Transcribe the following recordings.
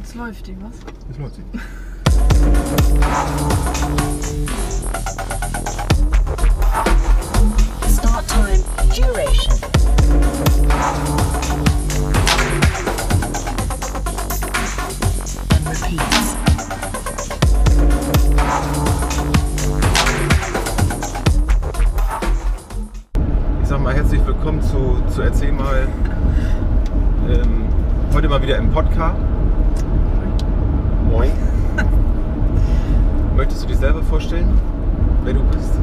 Jetzt läuft die, was? Jetzt läuft sie. Start time, duration. And repeats. Ich sag mal herzlich willkommen zu Erzähl mal. Heute mal wieder im Podcast. Moin. Möchtest du dich selber vorstellen, wer du bist?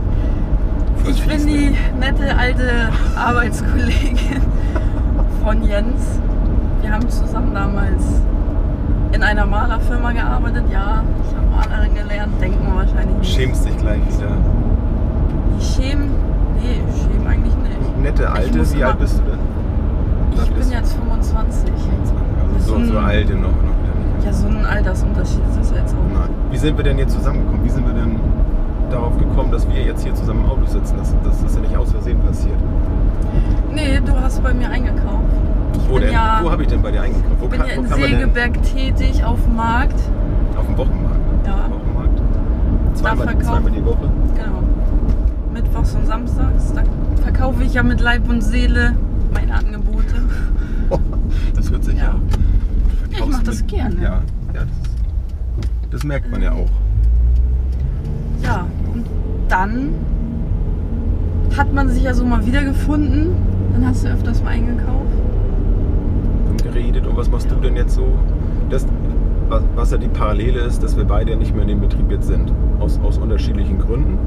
Ich bin die nette alte Arbeitskollegin von Jens. Wir haben zusammen damals in einer Malerfirma gearbeitet. Ja, ich habe Malerin gelernt, denken wir wahrscheinlich nicht. Schämst dich gleich wieder. Ich schäme eigentlich nicht. Nette Alte, muss wie alt bist du denn? Ich bin jetzt 25. Also so alte noch wieder nicht. Ja, so ein Altersunterschied ist das jetzt auch. Nein. Wie sind wir denn jetzt zusammengekommen? Wie sind wir denn darauf gekommen, dass wir jetzt hier zusammen im Auto sitzen? Das ist ja nicht aus Versehen passiert. Nee, du hast bei mir eingekauft. Wo denn? Ja, wo habe ich denn bei dir eingekauft? Ich bin ja in Segeberg tätig auf dem Markt. Auf dem Wochenmarkt? Ne? Ja. Wochenmarkt. Zweimal die Woche? Genau. Mittwochs und samstags. Da verkaufe ich ja mit Leib und Seele meine Angebote. Das hört sich ja. Ich mache das gerne. Ja, das merkt man ja auch. Ja, und dann hat man sich ja so mal wiedergefunden. Dann hast du öfters mal eingekauft. Und geredet. Und was machst du denn jetzt so? Das, was ja die Parallele ist, dass wir beide nicht mehr in dem Betrieb jetzt sind. Aus unterschiedlichen Gründen.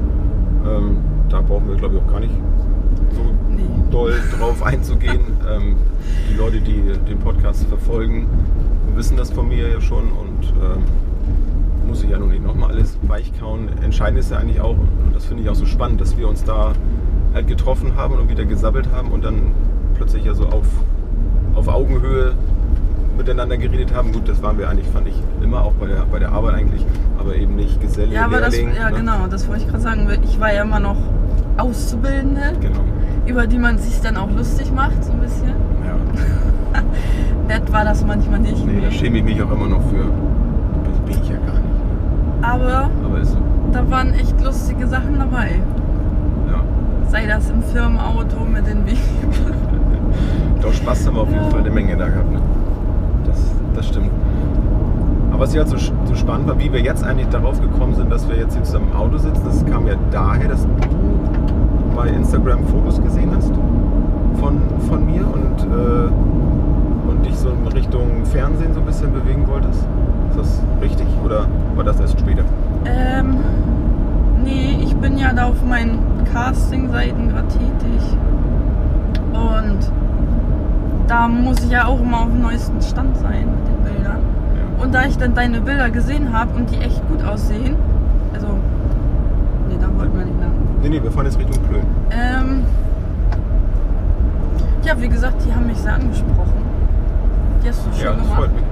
Da brauchen wir, glaube ich, auch gar nicht so doll drauf einzugehen. Die Leute, die den Podcast verfolgen, wissen das von mir ja schon und muss ich ja nun nicht nochmal alles weichkauen. Entscheidend ist ja eigentlich auch, und das finde ich auch so spannend, dass wir uns da halt getroffen haben und wieder gesabbelt haben und dann plötzlich ja so auf Augenhöhe miteinander geredet haben. Gut, das waren wir eigentlich, fand ich, immer auch bei der Arbeit eigentlich, aber eben nicht Geselle, ja, aber Lehrling. Ja, ne? Genau, das wollte ich gerade sagen. Ich war ja immer noch Auszubildende, genau, über die man sich dann auch lustig macht, so ein bisschen. Ja. Nett war das manchmal nicht. Nee, da schäme ich mich auch immer noch für. Das bin ich ja gar nicht. Aber ist so. Da waren echt lustige Sachen dabei. Ja. Sei das im Firmenauto mit den Wegen. Doch, Spaß haben wir auf jeden Fall eine Menge da gehabt. Ne? Das stimmt. Aber was ja halt so spannend war, wie wir jetzt eigentlich darauf gekommen sind, dass wir jetzt hier zusammen im Auto sitzen, das kam ja daher, dass du bei Instagram Fotos gesehen hast von mir und dich so in Richtung Fernsehen so ein bisschen bewegen wolltest. Ist das richtig oder war das erst später? Nee, ich bin ja da auf meinen Casting-Seiten gerade tätig und da muss ich ja auch immer auf dem neuesten Stand sein mit den Bildern. Ja. Und da ich dann deine Bilder gesehen habe und die echt gut aussehen, also, nee, da wollten wir nicht lang. Nee, wir fahren jetzt Richtung Plön. Ja, wie gesagt, die haben mich sehr angesprochen. Die hast du schön gemacht. Ja, das freut mich.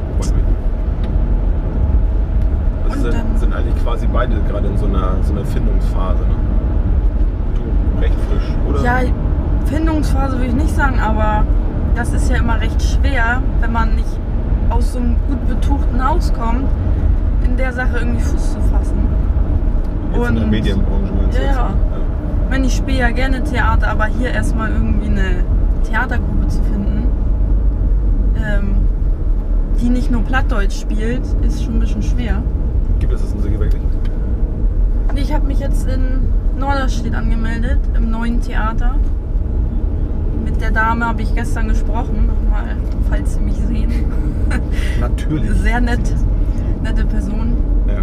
Also sind eigentlich quasi beide gerade in so einer Findungsphase, ne? Du recht frisch, oder? Ja, Findungsphase würde ich nicht sagen, aber das ist ja immer recht schwer, wenn man nicht aus so einem gut betuchten Haus kommt, in der Sache irgendwie Fuß zu fassen. Jetzt in der Medienbranche meinst du? Ja. Ich meine, ich spiele ja gerne Theater, aber hier erstmal irgendwie eine Theatergruppe zu finden, die nicht nur Plattdeutsch spielt, ist schon ein bisschen schwer. Gibt es das in Segeberg nicht? Nee, ich habe mich jetzt in Norderstedt angemeldet, im neuen Theater. Mit der Dame habe ich gestern gesprochen, nochmal, falls Sie mich sehen. Natürlich. Sehr nette Person. Ja.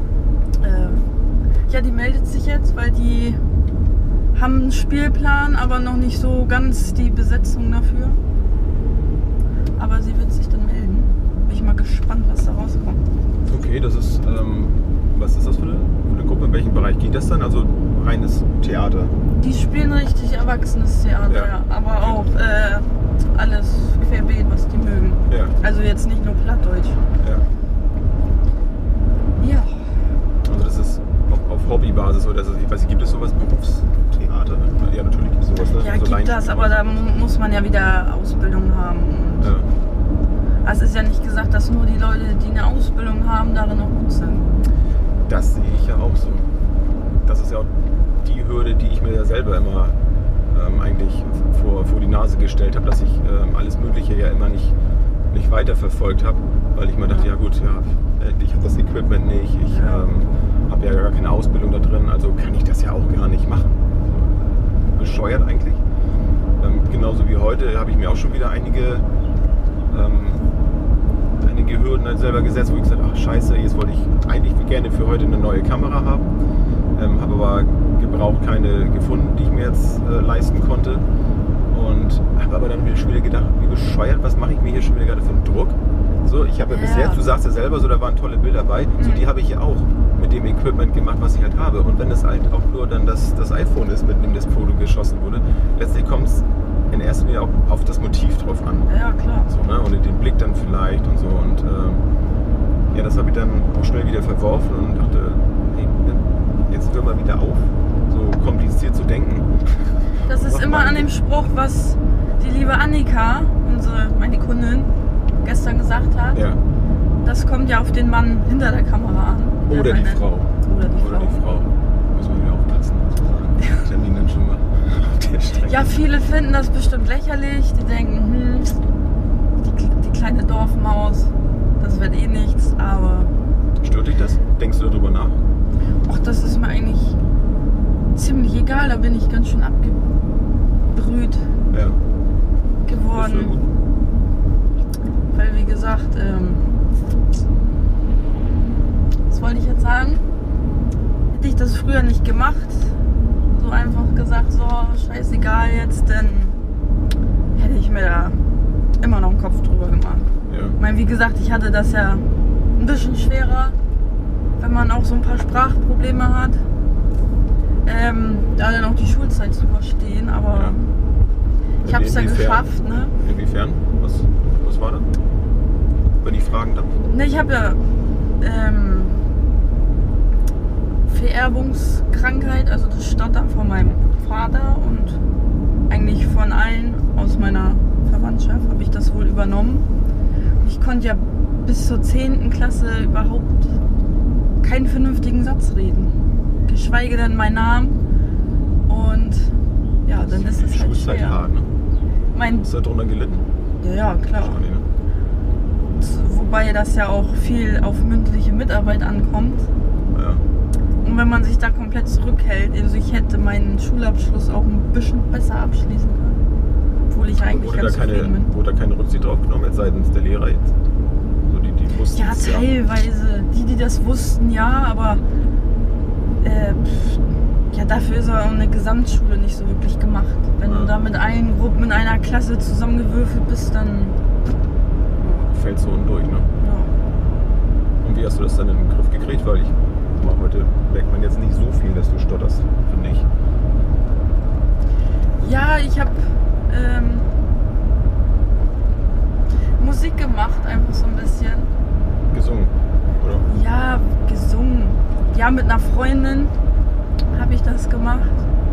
Ja, die meldet sich jetzt, weil die haben einen Spielplan, aber noch nicht so ganz die Besetzung dafür. Aber sie wird sich dann melden. Bin ich mal gespannt, was da rauskommt. Okay, das ist, was ist das für eine Gruppe? In welchem Bereich geht das dann? Also reines Theater? Die spielen richtig erwachsenes Theater, ja. Aber auch alles querbeet, was die mögen. Ja. Also jetzt nicht nur Plattdeutsch. Ja. Ja. Also das ist auf Hobbybasis oder also ich weiß nicht, gibt es sowas Berufstheater? Ja, natürlich gibt es sowas. Ne? Ja, so gibt das, aber da muss man ja wieder Ausbildung haben. Und Aber es ist ja nicht gesagt, dass nur die Leute, die eine Ausbildung haben, darin auch gut sind. Das sehe ich ja auch so. Das ist ja auch die Hürde, die ich mir ja selber immer eigentlich vor die Nase gestellt habe, dass ich alles Mögliche ja immer nicht weiterverfolgt habe, weil ich mir dachte, ja gut, ich habe das Equipment nicht, ich habe ja gar keine Ausbildung da drin, also kann ich das ja auch gar nicht machen. Bescheuert eigentlich. Genauso wie heute habe ich mir auch schon wieder einige Hürden halt selber gesetzt, wo ich gesagt habe, ach scheiße, jetzt wollte ich eigentlich gerne für heute eine neue Kamera haben, habe aber gebraucht keine gefunden, die ich mir jetzt leisten konnte und habe aber dann schon wieder gedacht, wie bescheuert, was mache ich mir hier schon wieder gerade für einen Druck? So, ich habe ja bis jetzt, du sagst ja selber, so da waren tolle Bilder bei, so die habe ich ja auch mit dem Equipment gemacht, was ich halt habe, und wenn es halt auch nur dann das iPhone ist, mit dem das Foto geschossen wurde, letztlich kommt es in erster Linie auch auf das Motiv drauf an. Ja, klar. So, ne? Und den Blick dann vielleicht und so. Und das habe ich dann auch schnell wieder verworfen und dachte, hey, jetzt hör mal wieder auf, so kompliziert zu denken. Das ist immer an dem Spruch, was die liebe Annika, meine Kundin, gestern gesagt hat. Ja. Das kommt ja auf den Mann hinter der Kamera an. Oder die Frau. Oder die Frau. Muss man wieder aufpassen, sozusagen. Termin dann schon mal auf der Strecke. Ja, viele finden das bestimmt lächerlich. Die denken, die kleine Dorfmaus, das wird eh nichts, aber... Stört dich das? Denkst du darüber nach? Ach, das ist mir eigentlich ziemlich egal. Da bin ich ganz schön abgebrüht geworden. Weil, wie gesagt, was wollte ich jetzt sagen? Hätte ich das früher nicht gemacht, so einfach gesagt, so scheißegal jetzt, dann hätte ich mir da immer noch einen Kopf drüber gemacht. Ja. Ich meine, wie gesagt, ich hatte das ja ein bisschen schwerer, wenn man auch so ein paar Sprachprobleme hat, da dann auch die Schulzeit zu überstehen, aber ich habe es ja geschafft. Ne? Inwiefern? Was war da? Wenn ich fragen darf? Ne, ich habe ja Vererbungskrankheit, also das Stottern von meinem Vater und eigentlich von allen aus meiner Verwandtschaft habe ich das wohl übernommen. Ich konnte ja bis zur 10. Klasse überhaupt keinen vernünftigen Satz reden, geschweige denn meinen Namen, und ja, dann ist es halt schwer. Hart, ne? Hast du darunter gelitten? Ja, klar. Wobei das ja auch viel auf mündliche Mitarbeit ankommt. Ja. Und wenn man sich da komplett zurückhält, also ich hätte meinen Schulabschluss auch ein bisschen besser abschließen können. Obwohl ich eigentlich ganz zufrieden bin. Wurde da keine Rücksicht drauf genommen jetzt seitens der Lehrer jetzt? So die wussten ja, teilweise. Die das wussten, ja, aber ja, dafür ist auch eine Gesamtschule nicht so wirklich gemacht. Wenn du da mit allen Gruppen in einer Klasse zusammengewürfelt bist, dann... Fällst du unten durch, ne? Ja. Und wie hast du das dann in den Griff gekriegt? Weil heute merkt man jetzt nicht so viel, dass du stotterst, finde ich. Ja, ich habe Musik gemacht, einfach so ein bisschen. Gesungen, oder? Ja, gesungen. Ja, mit einer Freundin habe ich das gemacht.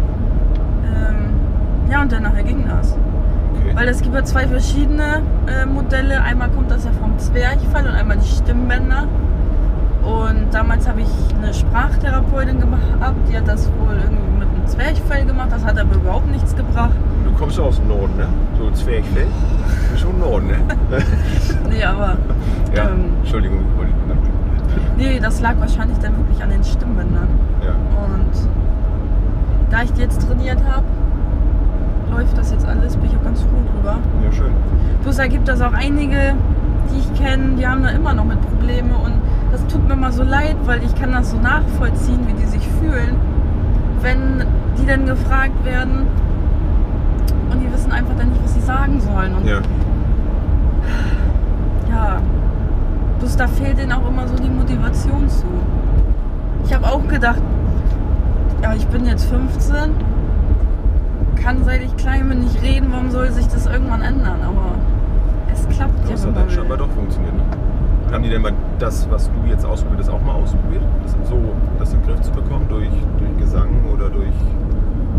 Ja, und dann nachher ging das. Okay. Weil es gibt ja zwei verschiedene Modelle. Einmal kommt das ja vom Zwerchfell und einmal die Stimmbänder. Und damals habe ich eine Sprachtherapeutin gehabt, die hat das wohl irgendwie mit einem Zwerchfell gemacht. Das hat aber überhaupt nichts gebracht. Du kommst aus dem Norden, ne? So Zwerchfell? Du bist schon Norden, ne? Nee, aber... ja, Entschuldigung. Nee, das lag wahrscheinlich dann wirklich an den Stimmbändern. Ja. Und da ich die jetzt trainiert habe, läuft das jetzt alles, bin ich auch ganz froh drüber. Ja, schön. Bloß da gibt es auch einige, die ich kenne, die haben da immer noch mit Probleme, und das tut mir mal so leid, weil ich kann das so nachvollziehen, wie die sich fühlen, wenn die dann gefragt werden und die wissen einfach dann nicht, was sie sagen sollen. Und ja. Ja, bloß da fehlt denen auch immer so die Motivation zu. Ich habe auch gedacht, ja, ich bin jetzt 15, kann seit ich klein bin nicht reden, warum soll sich das irgendwann ändern? Aber es klappt ja. Das hat dann scheinbar doch funktioniert. Ne? Haben die denn mal das, was du jetzt ausprobierst, auch mal ausprobiert? Das in den Griff zu bekommen? Durch Gesang oder durch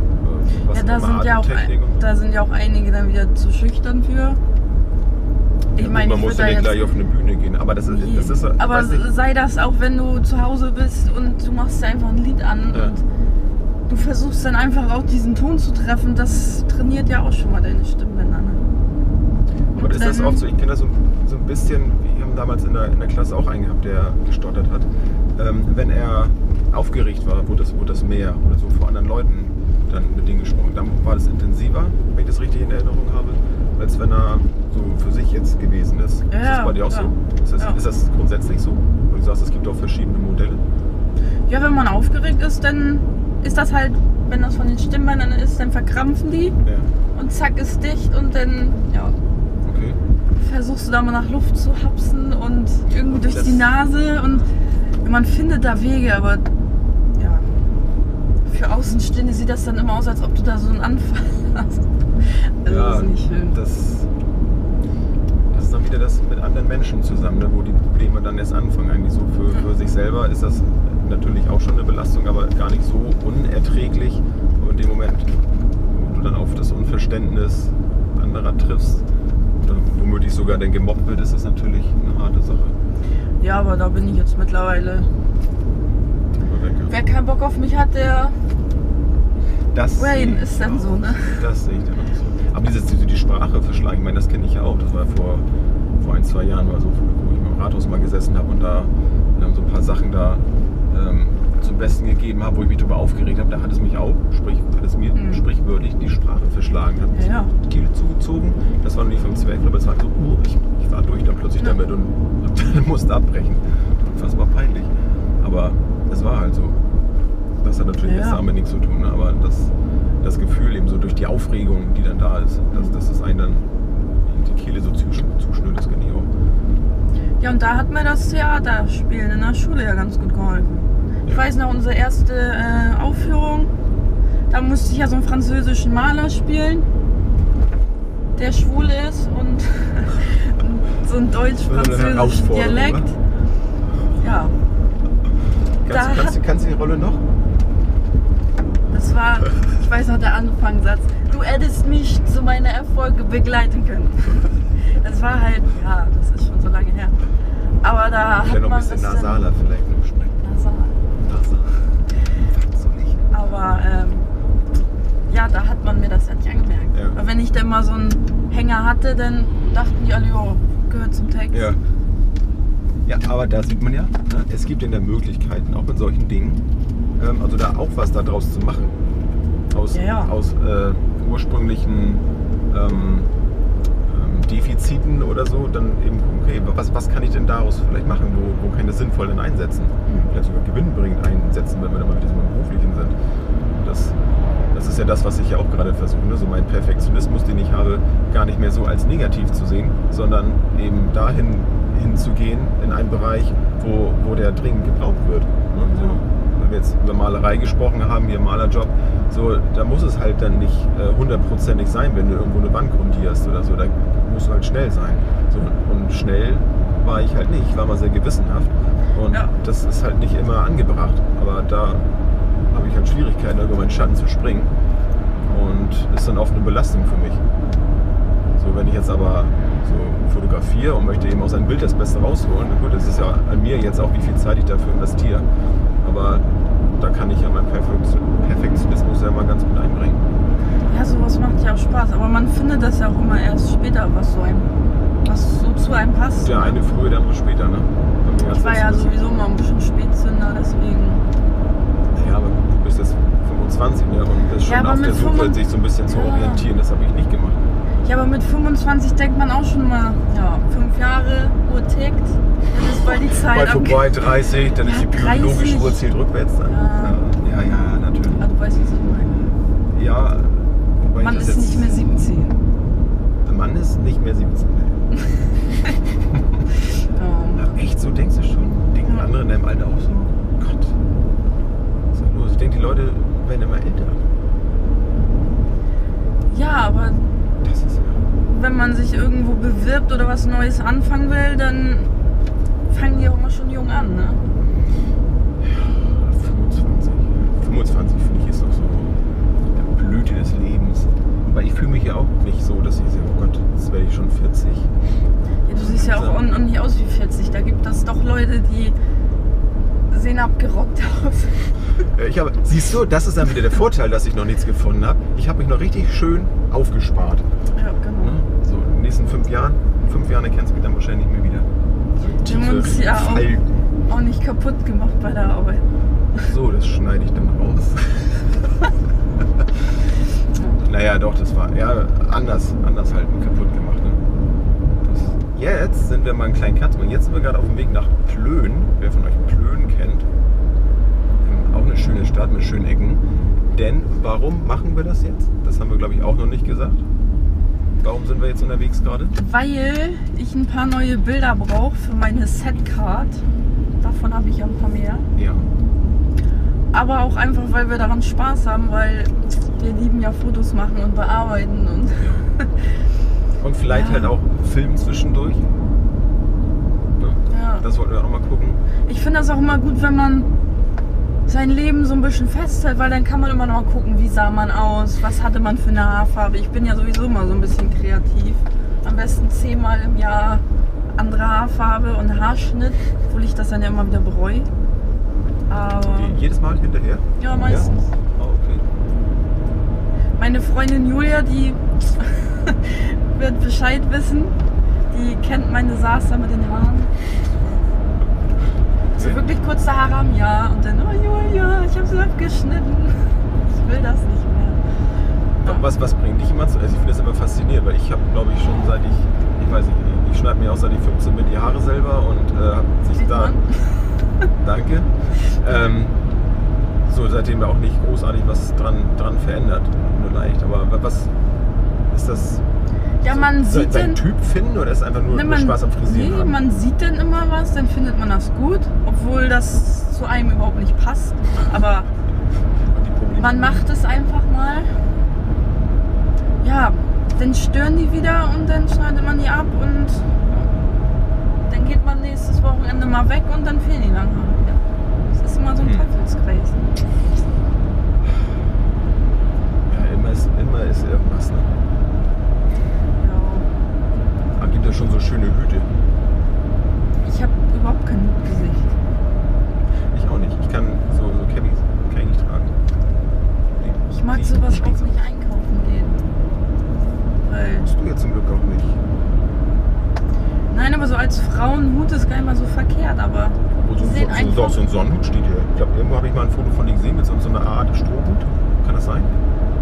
was ja, da sind ja auch einige dann wieder zu schüchtern für. Ich meine, man muss ja nicht gleich auf eine Bühne gehen, aber das ist aber weiß nicht. sei das auch, wenn du zu Hause bist und du machst einfach ein Lied an Ja. und du versuchst dann einfach auch diesen Ton zu treffen, das trainiert ja auch schon mal deine Stimmbänder. Ne? Aber ist das oft so? Ich kenne das so ein bisschen, wir haben damals in der Klasse auch einen gehabt, der gestottert hat. Wenn er aufgeregt war, wurde das mehr oder so vor anderen Leuten dann mit denen gesprochen. Dann war das intensiver, wenn ich das richtig in Erinnerung habe, als wenn er so für sich jetzt gewesen ist. Ja, ist das bei dir auch ja. so? Ist das grundsätzlich so? Und du sagst, es gibt auch verschiedene Modelle. Ja, wenn man aufgeregt ist, dann ist das halt, wenn das von den Stimmbändern ist, dann verkrampfen die Ja. und zack ist dicht und dann, ja, Okay. versuchst du da mal nach Luft zu hapsen und irgendwie durch Das- die Nase und man findet da Wege, aber ja, für Außenstehende sieht das dann immer aus, als ob du da so einen Anfall hast. Also das ist nicht schön. Das ist dann wieder das mit anderen Menschen zusammen, ne, wo die Probleme dann erst anfangen. Eigentlich so für sich selber ist das natürlich auch schon eine Belastung, aber gar nicht so unerträglich. Aber in dem Moment, wo du dann auf das Unverständnis anderer triffst, oder womöglich sogar dann gemobbt wird, ist das natürlich eine harte Sache. Ja, aber da bin ich jetzt mittlerweile. Immer weg, ja. Wer keinen Bock auf mich hat, der Das Rain sehe ist ich dann auch. so, ne? Das sehe ich dann auch so. Aber die Sprache verschlagen, ich meine, das kenne ich ja auch. Das war vor 1-2 Jahren oder so, wo ich im Rathaus mal gesessen habe und da so ein paar Sachen da zum Besten gegeben habe, wo ich mich darüber aufgeregt habe. Da hat es mich auch, hat es mir sprichwörtlich die Sprache verschlagen. Ich habe die Kehle zugezogen. Das war noch nicht vom Zwerg, aber es war so, ich war durch dann plötzlich damit und musste abbrechen. Unfassbar peinlich. Aber es war halt so. Das hat natürlich jetzt damit nichts zu tun, aber das Gefühl eben so durch die Aufregung, die dann da ist, dass es einen dann die Kehle so zuschnürt, das kenne ich auch. Ja, und da hat mir das Theaterspielen in der Schule ja ganz gut geholfen. Ich weiß noch, unsere erste Aufführung, da musste ich ja so einen französischen Maler spielen, der schwul ist und so einen deutsch-französischen Dialekt. Oder? Ja, Kannst du die Rolle noch? das war, ich weiß noch, der Anfangssatz. Du hättest mich zu meinen Erfolgen begleiten können. Das war halt, ja, das ist schon so lange her. Aber da Vielleicht hat noch man ein bisschen das nasaler vielleicht noch sprechen. Nasal. So nicht. Aber ja, da hat man mir das ja nicht angemerkt. Ja. Aber wenn ich dann mal so einen Hänger hatte, dann dachten die alle, jo, gehört zum Text. Ja. Ja, aber da sieht man ja, ne, es gibt in der Möglichkeiten, auch in solchen Dingen, also da auch was daraus zu machen. Aus ursprünglichen Defiziten oder so, dann eben gucken, okay, was kann ich denn daraus vielleicht machen, wo kann ich das sinnvoll denn einsetzen? Vielleicht sogar gewinnbringend einsetzen, wenn wir dann mal wieder so im Beruflichen sind. Das ist ja das, was ich ja auch gerade versuche, ne? So meinen Perfektionismus, den ich habe, gar nicht mehr so als negativ zu sehen, sondern eben dahin hinzugehen in einen Bereich, wo der dringend gebraucht wird. Ne? So, wenn wir jetzt über Malerei gesprochen haben, hier Malerjob, so, da muss es halt dann nicht 100%ig sein, wenn du irgendwo eine Wand grundierst oder so, da musst du halt schnell sein. So, und schnell war ich halt nicht, ich war mal sehr gewissenhaft und das ist halt nicht immer angebracht, aber da habe ich halt Schwierigkeiten, über meinen Schatten zu springen und ist dann oft eine Belastung für mich. So, wenn ich jetzt aber so fotografiere und möchte eben aus einem Bild das Beste rausholen, gut, das ist ja an mir jetzt auch, wie viel Zeit ich dafür investiere, aber da kann ich ja meinen Perfektionismus ja mal ganz gut einbringen. Ja, sowas macht ja auch Spaß, aber man findet das ja auch immer erst später, was so zu einem passt. Der eine früher, der andere später, ne? Ich war ja sowieso mal ein bisschen Spätzünder, deswegen. Ja, aber du bist jetzt 25, ne? Und bist schon auf der Suche, sich so ein bisschen zu orientieren, das habe ich nicht gemacht. Ja, aber mit 25 denkt man auch schon mal, 5 Jahre, Uhr tickt, dann ist bald die Zeit. Bald vorbei, 30, dann ist die biologische Uhr zählt rückwärts dann. Ja, natürlich. Ah, du weißt, was ich meine. Ja, wobei man ist nicht mehr 17. Mann ist nicht mehr 17. Echt, so denkst du schon? Denken andere in deinem Alter auch so? Gott. Was ist denn los? Ich denke, die Leute werden immer älter. Ja, aber das ist wenn man sich irgendwo bewirbt oder was Neues anfangen will, dann fangen die auch immer schon jung an, ne? Ja, 25 finde ich ist doch so der Blüte des Lebens. Weil ich fühle mich ja auch nicht so, dass ich sage, oh Gott, jetzt werde ich schon 40. Ja, ja auch noch nicht aus wie 40. Da gibt es doch Leute, die sehen abgerockt aus. Siehst du, das ist dann wieder der Vorteil, dass ich noch nichts gefunden habe. Ich habe mich noch richtig schön aufgespart. Ja, genau. So in den nächsten 5 Jahren. In 5 Jahren erkennst du mich dann wahrscheinlich nicht mehr wieder. So Wir haben uns ja auch nicht kaputt gemacht bei der Arbeit. So, das schneide ich dann raus. Naja, doch, das war anders halt kaputt gemacht. Ne? Jetzt sind wir mal einen kleinen Cut. Jetzt sind wir gerade auf dem Weg nach Plön. Wer von euch Plön kennt, auch eine schöne Stadt mit schönen Ecken. Denn warum machen wir das jetzt? Das haben wir, glaube ich, auch noch nicht gesagt. Warum sind wir jetzt unterwegs gerade? Weil ich ein paar neue Bilder brauche für meine Setcard. Davon habe ich ja ein paar mehr. Ja. Aber auch einfach, weil wir daran Spaß haben, weil wir lieben ja Fotos machen und bearbeiten. Und Und vielleicht halt auch Filmen zwischendurch. Ne? Ja. Das wollten wir auch mal gucken. Ich finde das auch immer gut, wenn man sein Leben so ein bisschen festhält, weil dann kann man immer noch mal gucken, wie sah man aus, was hatte man für eine Haarfarbe. Ich bin ja sowieso immer so ein bisschen kreativ. Am besten 10-mal im Jahr andere Haarfarbe und Haarschnitt, obwohl ich das dann ja immer wieder bereue. Aber Jedes Mal hinterher? ja, meistens. Ja? Oh, okay. Meine Freundin Julia, die wird Bescheid wissen. Die kennt meine Sasa mit den Haaren. So wirklich kurze Haare am Jahr und dann, oh Julia, ich habe sie abgeschnitten. Ich will das nicht mehr. Was bringt dich immer zu? Also ich finde das immer faszinierend, weil ich habe, glaube ich, schon seit ich weiß nicht, ich schneide mir auch seit ich 15 bin die Haare selber und habe sich Sieht da... man? Danke. So, seitdem auch nicht großartig was dran verändert. Nur leicht. Aber was ist das? Ja, so, man sieht seinen den Typ finden oder ist einfach nur Spaß am Frisieren Nee, haben? man sieht dann immer was, dann findet man das gut, obwohl das zu einem überhaupt nicht passt. Aber Die Probleme. man macht es einfach mal. Ja, dann stören die wieder und dann schneidet man die ab und dann geht man nächstes Wochenende mal weg und dann fehlen die dann halt wieder. Das ist immer so ein Teufelskreis. Ja, immer ist irgendwas. Ne? Ja. Aber gibt ja schon so schöne Hüte. Ich habe überhaupt kein Gesicht. Ich auch nicht. Ich kann so Cabbies kann ich nicht tragen. Ich mag sowas auch nicht einkaufen gehen. Weil Musst du ja zum Glück auch nicht. nein, aber so als Frau ein Hut ist gar nicht mal so verkehrt, aber die sehen einfach... So ein Sonnenhut steht hier. Ich glaube, irgendwo habe ich mal ein Foto von dir gesehen mit so einer Art Strohhut. Kann das sein?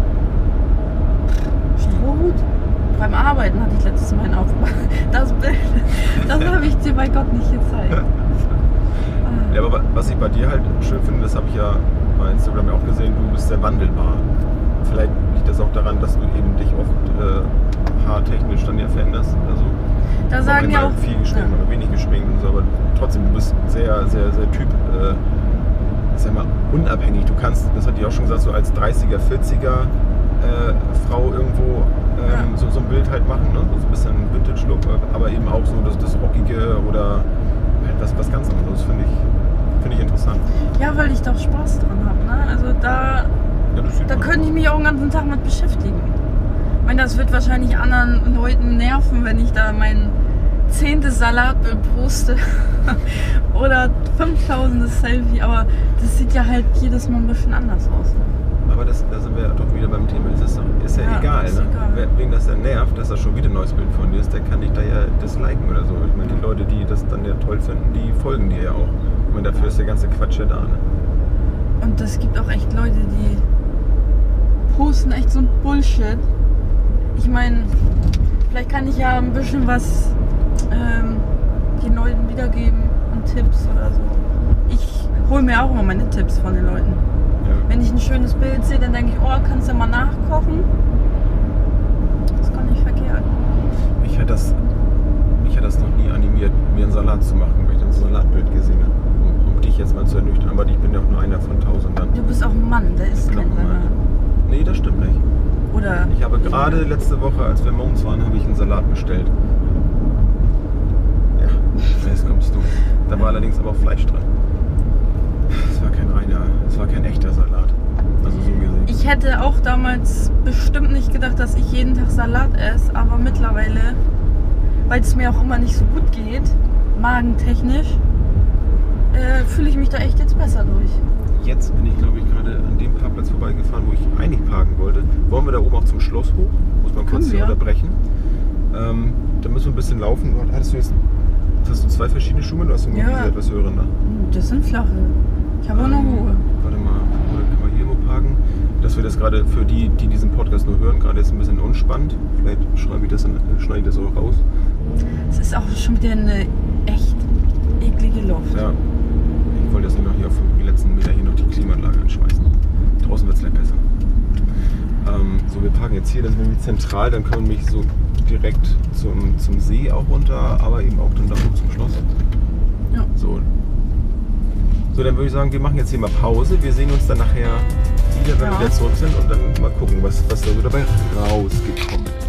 Strohhut? Beim Arbeiten hatte ich letztes Mal einen auf. Das Bild, das habe ich dir bei Gott nicht gezeigt. Ja, aber was ich bei dir halt schön finde, das habe ich ja bei Instagram ja auch gesehen, du bist sehr wandelbar. Vielleicht liegt das auch daran, dass du eben dich oft haartechnisch dann ja veränderst. Also Da sagen ja auch... viel geschminkt oder wenig geschminkt und so, aber trotzdem, du bist sehr, sehr, sehr Typ, sag mal, unabhängig. Du kannst, das hat die auch schon gesagt, so als 30er, 40er Frau irgendwo so ein Bild halt machen, ne? So ein bisschen Vintage-Look, aber eben auch so das Rockige oder halt was ganz anderes, finde ich interessant. Ja, weil ich doch Spaß dran habe, ne? Also da könnte ich mich auch den ganzen Tag mit beschäftigen. Ich meine, das wird wahrscheinlich anderen Leuten nerven, wenn ich da mein 10. Salatbild poste oder 5000. Selfie, aber das sieht ja halt jedes Mal ein bisschen anders aus. Aber da sind wir doch wieder beim Thema. Das ist ja egal, ist ne? egal. Wen das dann nervt, dass da schon wieder ein neues Bild von dir ist, der kann dich da ja disliken oder so. Ich meine, die Leute, die das dann ja toll finden, die folgen dir ja auch. Ich meine, dafür ist der ganze Quatsch ja da, ne? Und es gibt auch echt Leute, die posten echt so ein Bullshit. Ich meine, vielleicht kann ich ja ein bisschen was den Leuten wiedergeben und Tipps oder so. Ich hole mir auch immer meine Tipps von den Leuten. Ja. Wenn ich ein schönes Bild sehe, dann denke ich, oh, kannst du mal nachkochen? Das ist gar nicht verkehrt. Mich hat das noch nie animiert, mir einen Salat zu machen, weil ich dann so ein Salatbild gesehen habe. Um dich jetzt mal zu ernüchtern, aber ich bin ja auch nur einer von Tausendern. Du bist auch ein Mann, der ist kein Salat. Nee, das stimmt nicht. Oder Ich habe gerade letzte Woche, als wir morgens waren, habe ich einen Salat bestellt. Ja, jetzt kommst du. Da war allerdings aber auch Fleisch drin. Es war kein echter Salat. Also so gesehen. ich hätte auch damals bestimmt nicht gedacht, dass ich jeden Tag Salat esse, aber mittlerweile weil es mir auch immer nicht so gut geht, magentechnisch, fühle ich mich da echt jetzt besser durch. Jetzt bin ich, glaube ich, gerade an dem Parkplatz vorbeigefahren, wo ich eigentlich parken wollte. Wollen wir da oben auch zum Schloss hoch? Muss man kurz hier unterbrechen. Da müssen wir ein bisschen laufen. Hast du 2 verschiedene Schuhe? Du hast du diese etwas höheren da? Das sind flache. Ich habe auch noch hohe. Warte mal, oder kann man hier irgendwo parken? Dass wir das gerade für die diesen Podcast nur hören, gerade jetzt ein bisschen unspannend. Vielleicht schneide ich das auch raus. Es ist auch schon wieder eine echt eklige Luft. Ja. Ich wollte jetzt nicht noch hier auf die letzten Meter hier noch die Klimaanlage anschmeißen. Draußen wird es gleich besser. So, wir parken jetzt hier, das ist nämlich zentral, dann können wir mich so direkt zum See auch runter, aber eben auch dann da hoch zum Schloss. Ja. So, dann würde ich sagen, wir machen jetzt hier mal Pause. Wir sehen uns dann nachher wieder, wenn wir wieder zurück sind und dann mal gucken, was da so dabei rausgekommen ist.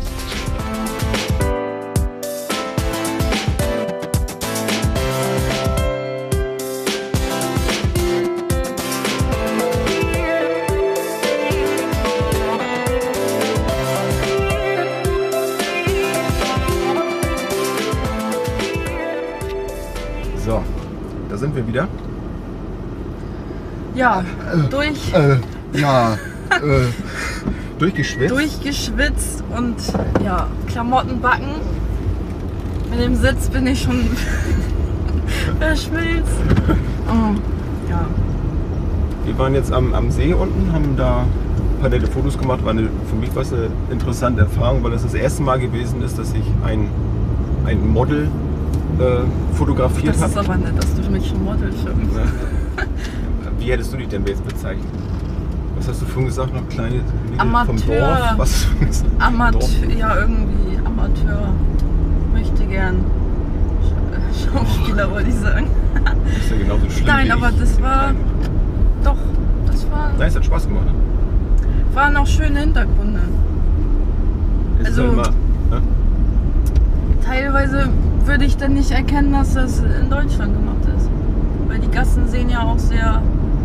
So, da sind wir wieder. Ja, durchgeschwitzt. Durchgeschwitzt und ja, Klamotten backen. Mit dem Sitz bin ich schon verschmilzt. Oh, ja. Wir waren jetzt am See unten, haben da ein paar nette Fotos gemacht. Für mich war es eine interessante Erfahrung, weil es das erste Mal gewesen ist, dass ich ein Model fotografiert habe. Das ist aber nett, dass du mich schon Model filmst. Wie hättest du dich denn jetzt bezeichnet? Was hast du vorhin gesagt? Noch kleine Amateur. Vom Dorf? Was hast du gesagt? Amateur, ja irgendwie Amateur. Möchte gern Schauspieler, wollte ich sagen. Das ist ja genauso schlimm. Nein, wie aber ich. das war doch, Nein, es hat Spaß gemacht. waren auch schöne Hintergründe. Es ist Also, ja immer, ne? Teilweise würde ich dann nicht erkennen, dass das in Deutschland gemacht ist. Weil die Gassen sehen ja auch sehr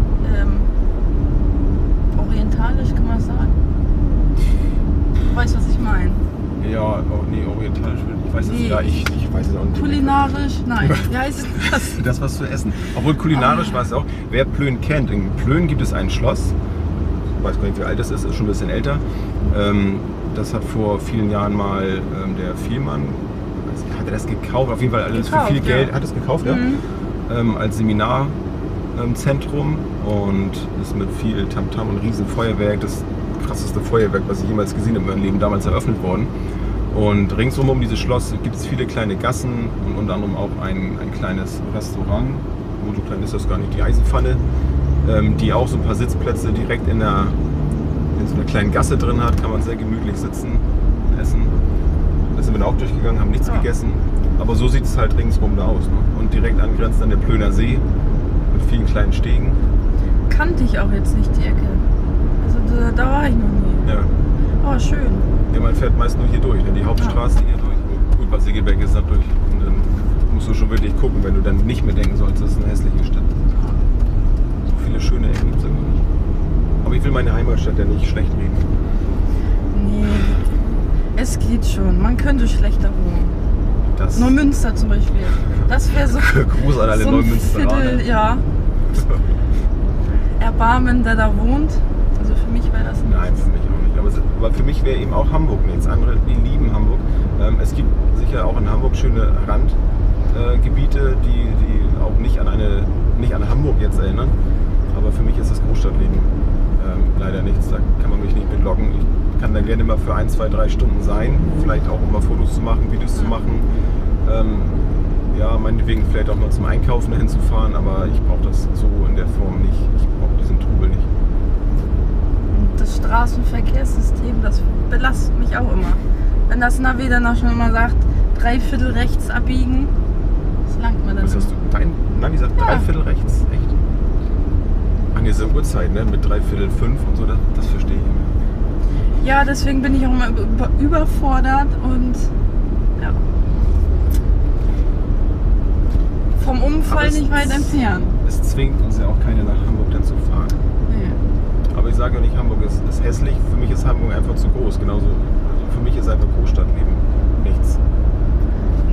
orientalisch, kann man sagen. Du weißt, was ich meine. Ja, nee, orientalisch. Ich weiß es Nee. ja, ich weiß es auch nicht. Kulinarisch? Nein. Wie heißt das? Das was zu essen. Obwohl kulinarisch war es auch. Wer Plön kennt, in Plön gibt es ein Schloss. Ich weiß gar nicht, wie alt das ist schon ein bisschen älter. Das hat vor vielen Jahren mal der Vielmann, hat er das gekauft? Auf jeden Fall alles Gekauft, für viel Geld. ja. Hat es gekauft, ja? Als Seminarzentrum und ist mit viel Tamtam und riesen Feuerwerk, das krasseste Feuerwerk, was ich jemals gesehen habe in meinem Leben, damals eröffnet worden. Und ringsum um dieses Schloss gibt es viele kleine Gassen und unter anderem auch ein kleines Restaurant, so klein ist das gar nicht, die Eisenpfanne, die auch so ein paar Sitzplätze direkt in so einer kleinen Gasse drin hat, kann man sehr gemütlich sitzen und essen. Da sind wir auch durchgegangen, haben nichts gegessen, aber so sieht es halt ringsrum da aus. Ne? Und direkt angrenzend an der Plöner See mit vielen kleinen Stegen. Kannte ich auch jetzt nicht die Ecke. Also da war ich noch nie. Ja. Oh, schön. Ja, man fährt meist nur hier durch, ne? Die Hauptstraße hier durch. Gut, was Segeberg ist natürlich. Und dann musst du schon wirklich gucken, wenn du dann nicht mehr denken sollst, das ist eine hässliche Stadt. So viele schöne Ecken gibt es irgendwie nicht. Aber ich will meine Heimatstadt ja nicht schlecht reden. Nee, es geht schon. Man könnte schlechter wohnen. Das Neumünster zum Beispiel. Das wäre so, Gruß an alle so ein Neumünsteraner. Viertel, ja. Erbarmen, der da wohnt. Also für mich wäre das nicht. Nein, für mich auch nicht. Aber für mich wäre eben auch Hamburg nichts. Andere, die lieben Hamburg. Es gibt sicher auch in Hamburg schöne Randgebiete, die auch nicht an Hamburg jetzt erinnern. Aber für mich ist das Großstadtleben leider nichts. Da kann man mich nicht mitlocken. Ich kann da gerne mal für 1, 2, 3 Stunden sein. Vielleicht auch, um mal Fotos zu machen, Videos zu machen. Ja, meinetwegen vielleicht auch mal zum Einkaufen dahin zu fahren. Aber ich brauche das so in der Form nicht. Ich brauche diesen Trubel nicht. Das Straßenverkehrssystem, das belastet mich auch immer. Wenn das Navi dann auch schon immer sagt, 3/4 rechts abbiegen, das langt mir dann Was hast du? Dein Navi sagt Ja. 3/4 rechts, echt? An dieser Uhrzeit, ne? Mit 3/4 5 und so, das verstehe ich immer. Ja, deswegen bin ich auch immer überfordert und ja. Vom Unfall Aber nicht weit entfernt. Es zwingt uns ja auch keiner nach Hamburg dann zu fahren. Nee. Aber ich sage ja nicht, Hamburg ist hässlich. Für mich ist Hamburg einfach zu groß. Genauso, also für mich ist einfach Großstadtleben nichts.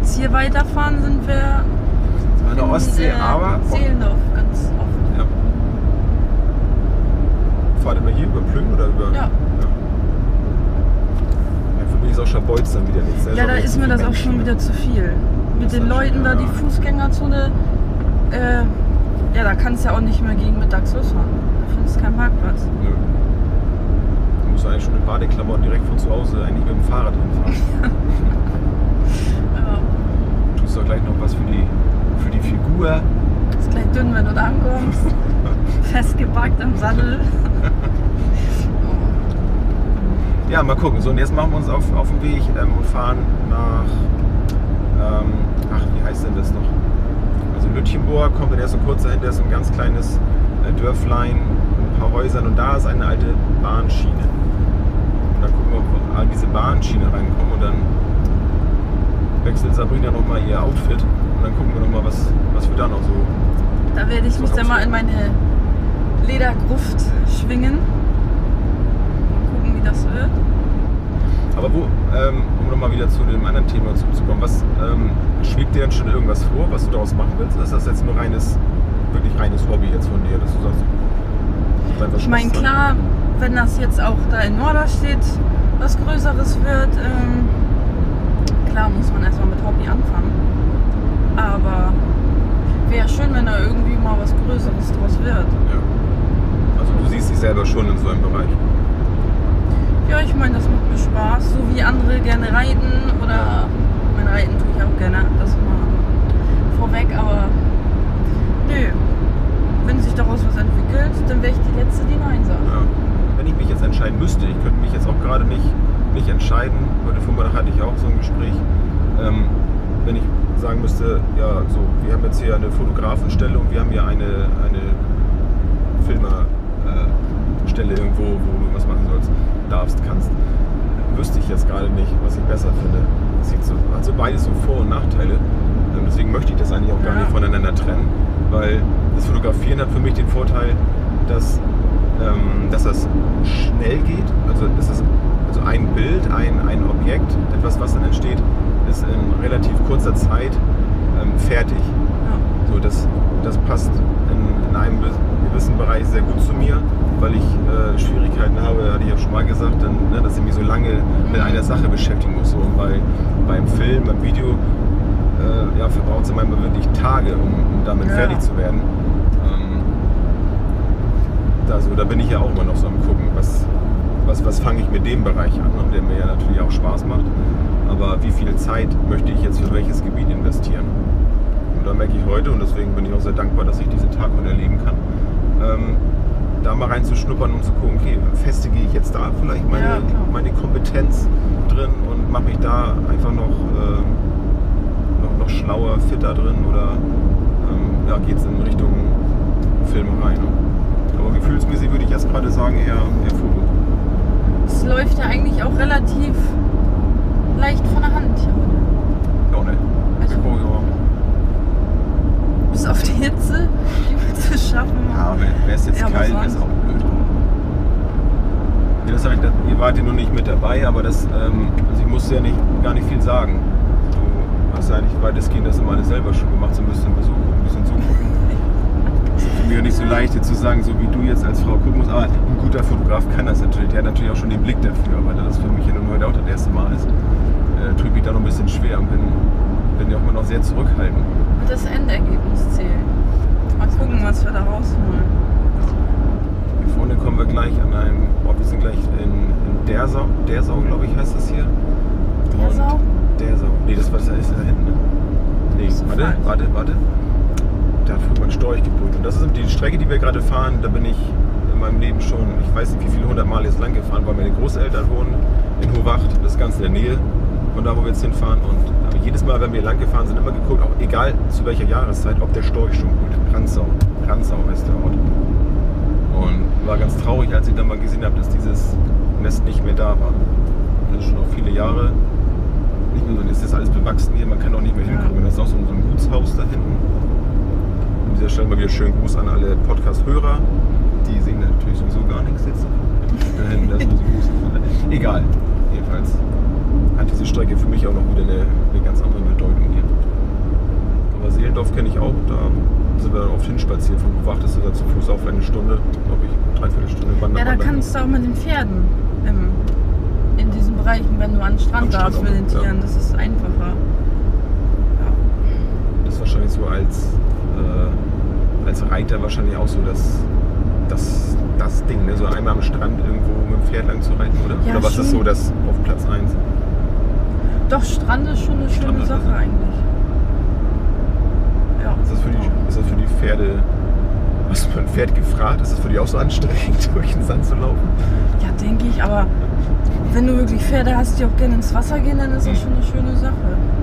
jetzt hier weiterfahren, sind wir an der Ostsee, aber... Zehlendorf ganz oft. Ja. Fahrt ihr hier über Plön oder über... Ja. Für mich ist auch Scharbeutz dann wieder nichts. Ja, da ist mir das auch schon wieder zu viel. Mit den Leuten da, die Fußgängerzone, ja, da kannst du ja auch nicht mehr gegen mittags losfahren. Da findest du keinen Parkplatz. Nö. Du musst eigentlich schon in Badeklamotten direkt von zu Hause eigentlich mit dem Fahrrad hinfahren. Ja. Tust doch gleich noch was für die Figur. Ist gleich dünn, wenn du da ankommst. Festgepackt am Sattel. Ja, mal gucken. So, und jetzt machen wir uns auf den Weg und fahren nach, wie heißt denn das noch? Also Lütchenburg kommt dann erst so kurz dahinter, ist ein ganz kleines Dörflein, ein paar Häusern und da ist eine alte Bahnschiene. Und dann gucken wir, ob wir an diese Bahnschiene reinkommen und dann wechselt Sabrina nochmal ihr Outfit und dann gucken wir nochmal, was wir da noch so... Da werde ich mich dann mal in meine Ledergruft schwingen. Gucken, wie das wird. Aber wo, um nochmal wieder zu dem anderen Thema zuzukommen, was schwebt dir denn schon irgendwas vor, was du daraus machen willst? Oder ist das jetzt nur wirklich reines Hobby jetzt von dir, dass du sagst, ich meine, klar, wenn das jetzt auch da in Norderstedt was Größeres wird, klar muss man erstmal mit Hobby anfangen. Aber wäre schön, wenn da irgendwie mal was Größeres draus wird. Ja. Also du siehst dich selber schon in so einem Bereich. Ja, ich meine, das macht mir Spaß, so wie andere gerne reiten oder mein Reiten tue ich auch gerne, das mal vorweg, aber nö, wenn sich daraus was entwickelt, dann wäre ich die Letzte, die Nein sagt. Ja. Wenn ich mich jetzt entscheiden müsste, ich könnte mich jetzt auch gerade nicht entscheiden, heute Vormittag hatte ich auch so ein Gespräch, wenn ich sagen müsste, ja, so, wir haben jetzt hier eine Fotografenstelle und wir haben hier eine Filmerstelle irgendwo, wo du was machen sollst, kannst, wüsste ich jetzt gerade nicht, was ich besser finde. Das sieht so, also beides so Vor- und Nachteile. Deswegen möchte ich das eigentlich auch gar nicht voneinander trennen, weil das Fotografieren hat für mich den Vorteil, dass das schnell geht. Also das ist ein Bild, ein Objekt, etwas, was dann entsteht, ist in relativ kurzer Zeit fertig. Ja. So, das passt in einem gewissen Bereich sehr gut zu mir, weil ich Schwierigkeiten habe, hatte ich ja schon mal gesagt, dass ich mich so lange mit einer Sache beschäftigen muss. So, und beim Film, beim Video verbraucht es manchmal wirklich Tage, um damit fertig zu werden. Da bin ich ja auch immer noch so am gucken, was fange ich mit dem Bereich an, der mir ja natürlich auch Spaß macht. Aber wie viel Zeit möchte ich jetzt für welches Gebiet investieren? Und da merke ich heute, und deswegen bin ich auch sehr dankbar, dass ich diesen Tag heute erleben kann, da mal reinzuschnuppern und zu gucken, okay, festige ich jetzt da vielleicht meine Kompetenz drin und mache mich da einfach noch schlauer, fitter drin oder geht es in Richtung Filmerei. Ne? Aber gefühlsmäßig würde ich jetzt gerade sagen, eher Foto. Es läuft ja eigentlich auch relativ leicht von der Hand hier heute. Ja, ne? Also, bis auf die Hitze, die wir zu schaffen haben. Ja, wäre es jetzt kalt, wäre es auch blöd. Ja, ihr wart ja noch nicht mit dabei, aber also ich musste ja gar nicht viel sagen. Du hast ja eigentlich weitestgehend das immer alles selber schon gemacht, so ein bisschen zugucken. Das ist für mich auch nicht so leicht jetzt zu sagen, so wie du jetzt als Frau gucken musst, aber ein guter Fotograf kann das natürlich, der hat natürlich auch schon den Blick dafür, aber das für mich ja nun heute auch das erste Mal ist, tue ich mich da noch ein bisschen schwer und bin ja auch immer noch sehr zurückhaltend. Und das Endergebnis zählt. Mal gucken, was wir da rausholen. Hier vorne kommen wir gleich an einem Ort, wir sind gleich in Dersau, glaube ich heißt das hier. Dersau? Dersau. Nee, das ist da hinten. Ne? Nee, warte. Da hat früher mein Storch gebrüht. Und das ist die Strecke, die wir gerade fahren. Da bin ich in meinem Leben schon, ich weiß nicht wie viele 100 Mal jetzt lang gefahren, weil meine Großeltern wohnen in Hohwacht, das ist ganz in der Nähe von da, wo wir jetzt hinfahren. Und aber jedes Mal, wenn wir lang gefahren sind, immer geguckt, auch egal zu welcher Jahreszeit, ob der Storch schon brüht. Ranzau heißt der Ort. Und war ganz traurig, als ich dann mal gesehen habe, dass dieses Nest nicht mehr da war. Das ist schon noch viele Jahre. Nicht mehr so, jetzt ist alles bewachsen hier, man kann auch nicht mehr hingucken. Das ist auch so ein Gutshaus da hinten. An dieser Stelle mal wieder schönen Gruß an alle Podcast-Hörer. Die sehen natürlich sowieso gar nichts jetzt. Da hinten, das ist so groß. Egal. Jedenfalls hat diese Strecke für mich auch noch wieder eine ganz andere Bedeutung hier. Aber Seelendorf kenne ich auch. Da sind wir dann oft hinspaziert. Von wo wartest du da zu Fuß auf eine Stunde, glaube ich, 3/4 Stunde wandern. Ja, da kannst du auch mit den Pferden in diesen Bereichen, wenn du an den Strand darfst mit den Tieren. Das ist einfacher. Ja. Das ist wahrscheinlich so als Reiter wahrscheinlich auch so das Ding, ne? So einmal am Strand irgendwo mit dem Pferd lang zu reiten, oder? Ja, oder was ist so das auf Platz 1? Doch, Strand ist schon eine schöne Sache eigentlich. Ja. Ist das für die Pferde, hast du ein Pferd gefragt? Ist das für die auch so anstrengend, durch den Sand zu laufen? Ja, denke ich, aber wenn du wirklich Pferde hast, die auch gerne ins Wasser gehen, dann ist das schon eine schöne Sache.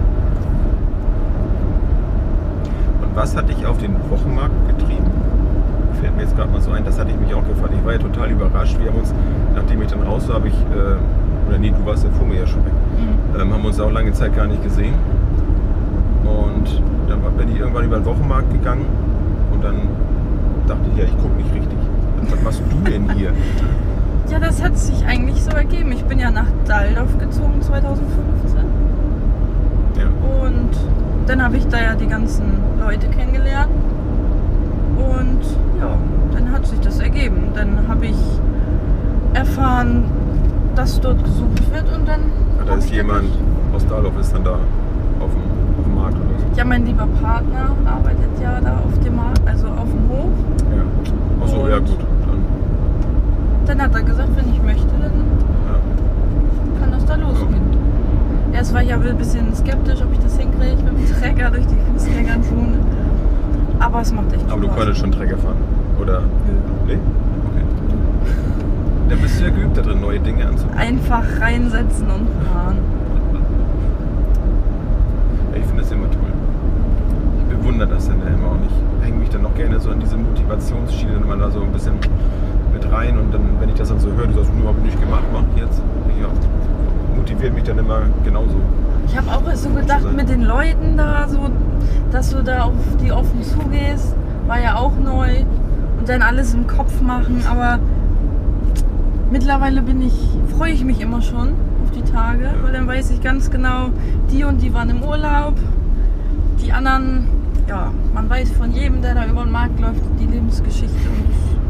Und was hat dich auf den Wochenmarkt getrieben? Fällt mir jetzt gerade mal so ein, das hatte ich mich auch gefragt. Ich war ja total überrascht. Wir haben uns, nachdem ich dann raus war, oder nee, du warst ja vor mir ja schon weg, haben wir uns auch lange Zeit gar nicht gesehen. Und dann bin ich irgendwann über den Wochenmarkt gegangen und dann dachte ich, ja, ich gucke nicht richtig. Was machst du denn hier? Ja, das hat sich eigentlich so ergeben. Ich bin ja nach Daldorf gezogen 2015. Ja. Und dann habe ich da ja die ganzen Leute kennengelernt. Und ja, dann hat sich das ergeben. Dann habe ich erfahren, dass dort gesucht wird und dann. Ja, da ist jemand aus Daldorf ist dann da auf dem Markt oder so. Ja, mein lieber Partner arbeitet ja da auf dem Markt, also auf dem Hof. Ja. Achso, ja gut. Dann hat er gesagt, wenn ich möchte, dann kann das da losgehen. Erst war ich ja ein bisschen skeptisch, ob ich das hinkriege mit dem Trecker durch die Fußgängerzone. Aber es macht echt Spaß. Aber du konntest schon Trecker fahren, oder? Nö. Nee? Okay. Dann bist du ja geübt da drin, neue Dinge anzupacken. Einfach reinsetzen und fahren. Ich finde das immer toll. Ich bewundere das dann immer auch nicht. Ich hänge mich dann noch gerne so an diese Motivationsschiene immer da so ein bisschen mit rein und dann, wenn ich das dann so höre, du sagst, du habe ich nicht gemacht, mach jetzt. Ja, motiviert mich dann immer genauso. Ich habe auch so gedacht, mit den Leuten da, so, dass du da auf die offen zugehst, war ja auch neu und dann alles im Kopf machen, aber mittlerweile freue ich mich immer schon auf die Tage, weil dann weiß ich ganz genau, die und die waren im Urlaub, die anderen, ja, man weiß von jedem, der da über den Markt läuft, die Lebensgeschichte und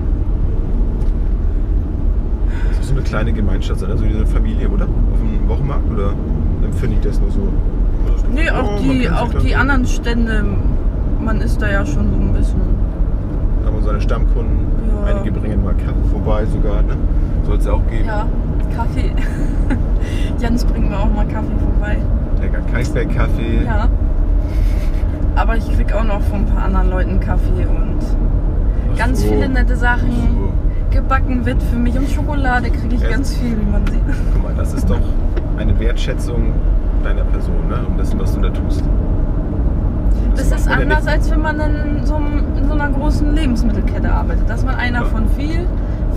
Das ist so eine kleine Gemeinschaft, also diese Familie, oder? Auf dem Wochenmarkt, oder empfinde ich das nur so? nee, auch die anderen Stände, man ist da ja schon so ein bisschen. Da haben wir seine Stammkunden, Ja. einige bringen mal Kaffee vorbei sogar, ne? Soll es ja auch geben. Ja, Kaffee. Jens bringen wir auch mal Kaffee vorbei. Lecker Kaisberg-Kaffee. Ja. Aber ich krieg auch noch von ein paar anderen Leuten Kaffee und ganz viele nette Sachen. So. Gebacken wird für mich und Schokolade kriege ich Ja. ganz viel, wie man sieht. Guck mal, das ist doch eine Wertschätzung deiner Person, ne? Und das, was du da tust. Das ist anders, als wenn man in so einer großen Lebensmittelkette arbeitet. Dass man einer von vielen,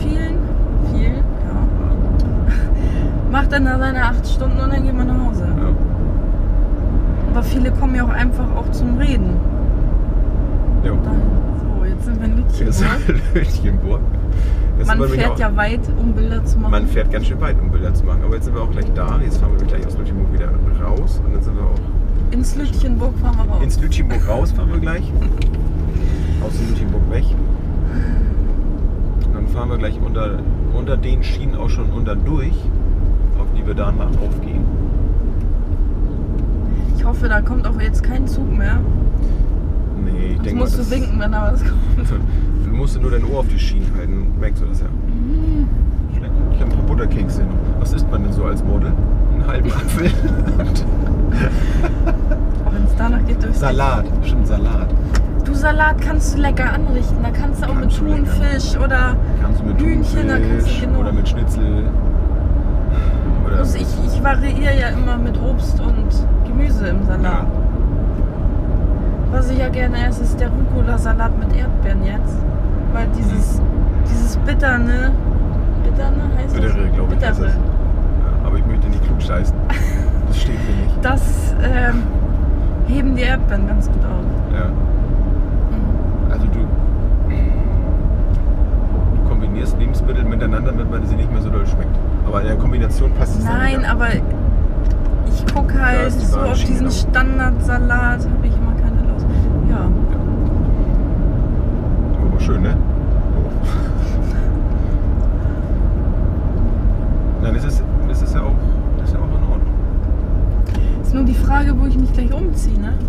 ja, macht dann da seine 8 Stunden und dann geht man nach Hause. Ja. Aber viele kommen ja auch einfach auch zum Reden. Ja. So, jetzt sind wir in Jetzt Lütchenburg. Lütchenburg. Das Man ist bei mir fährt auch, ja weit, um Bilder zu machen. Man fährt ganz schön weit, um Bilder zu machen. Aber jetzt sind wir auch gleich da. Jetzt fahren wir gleich aus Lütchenburg wieder raus. Und dann sind wir auch Ins Lütchenburg fahren wir raus. ins Lütchenburg raus, fahren wir gleich. Aus Lütchenburg weg. Und dann fahren wir gleich unter den Schienen auch schon durch, auf die wir danach aufgehen. Ich hoffe, da kommt auch jetzt kein Zug mehr. Nee, ich Sonst denke mal, musst du winken, wenn da was kommt. du musst nur dein Ohr auf die Schienen halten, merkst du das ja. Ich habe ein paar Butterkekse noch. Was isst man denn so als Model? Einen halben Apfel und Auch wenn es danach geht, durch Salat, bestimmt Salat. Du, Salat kannst du lecker anrichten. Da kannst du auch Kannst du mit lecker. Thunfisch oder Kannst du mit Hühnchen, da kannst Thunfisch du genau. oder mit Schnitzel. Oder Also ich variiere ja immer mit Obst und Gemüse im Salat. Ja. Was ich ja gerne esse, ist der Rucola-Salat mit Erdbeeren jetzt. Weil dieses Bitterne heißt das? Bittere, glaube ich. heißt Bittere. das. Ja, aber ich möchte nicht klug scheißen. Das steht mir nicht. Das heben die Erdbeeren ganz gut auf. Ja. Also du kombinierst Lebensmittel miteinander, damit man sie nicht mehr so doll schmeckt. Aber in der Kombination passt es dann Nein, wieder. aber ich gucke Da halt ist die so auf Bahnschiene diesen noch. Standardsalat, habe ich immer keine Lust. schön, ne? Nein, das ist ja auch in Ordnung. Ist nur die Frage, wo ich mich gleich umziehe, ne?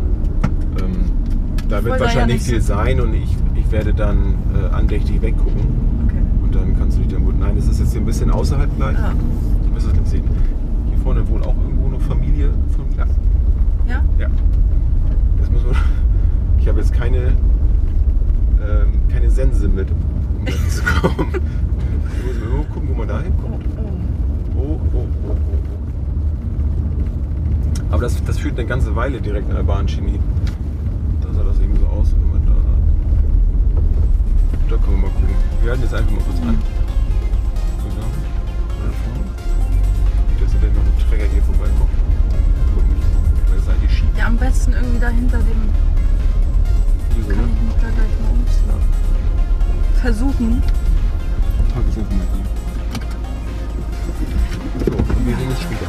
Da wird wollte da wahrscheinlich ja nicht viel sein und ich werde dann andächtig weggucken. Okay. Und dann kannst du dich dann gut. Nein, das ist jetzt hier ein bisschen außerhalb gleich. Ja. Du wirst es nicht sehen. Hier vorne wohnt auch irgendwo eine Familie von. Ja. Ja? Ja. Das müssen wir. Ich habe jetzt keine Sense mit, um da hinzukommen. Da müssen wir nur gucken, wo man da hinkommt. Oh. Aber das führt eine ganze Weile direkt an der Bahnchemie. Da sah das eben so aus, wenn man da. Da können wir mal gucken. Wir halten jetzt einfach mal kurz an. So, da. Da vorne. Dass da noch ein Träger hier vorbeikommt. Guck mich, bei der Seite schiebt. Ja, am besten irgendwie da hinter dem. Hier so, Kann ne? ich mich da gleich mal umziehen. Ja. Versuchen. Park ist einfach mal hier. So, und wir sehen uns später.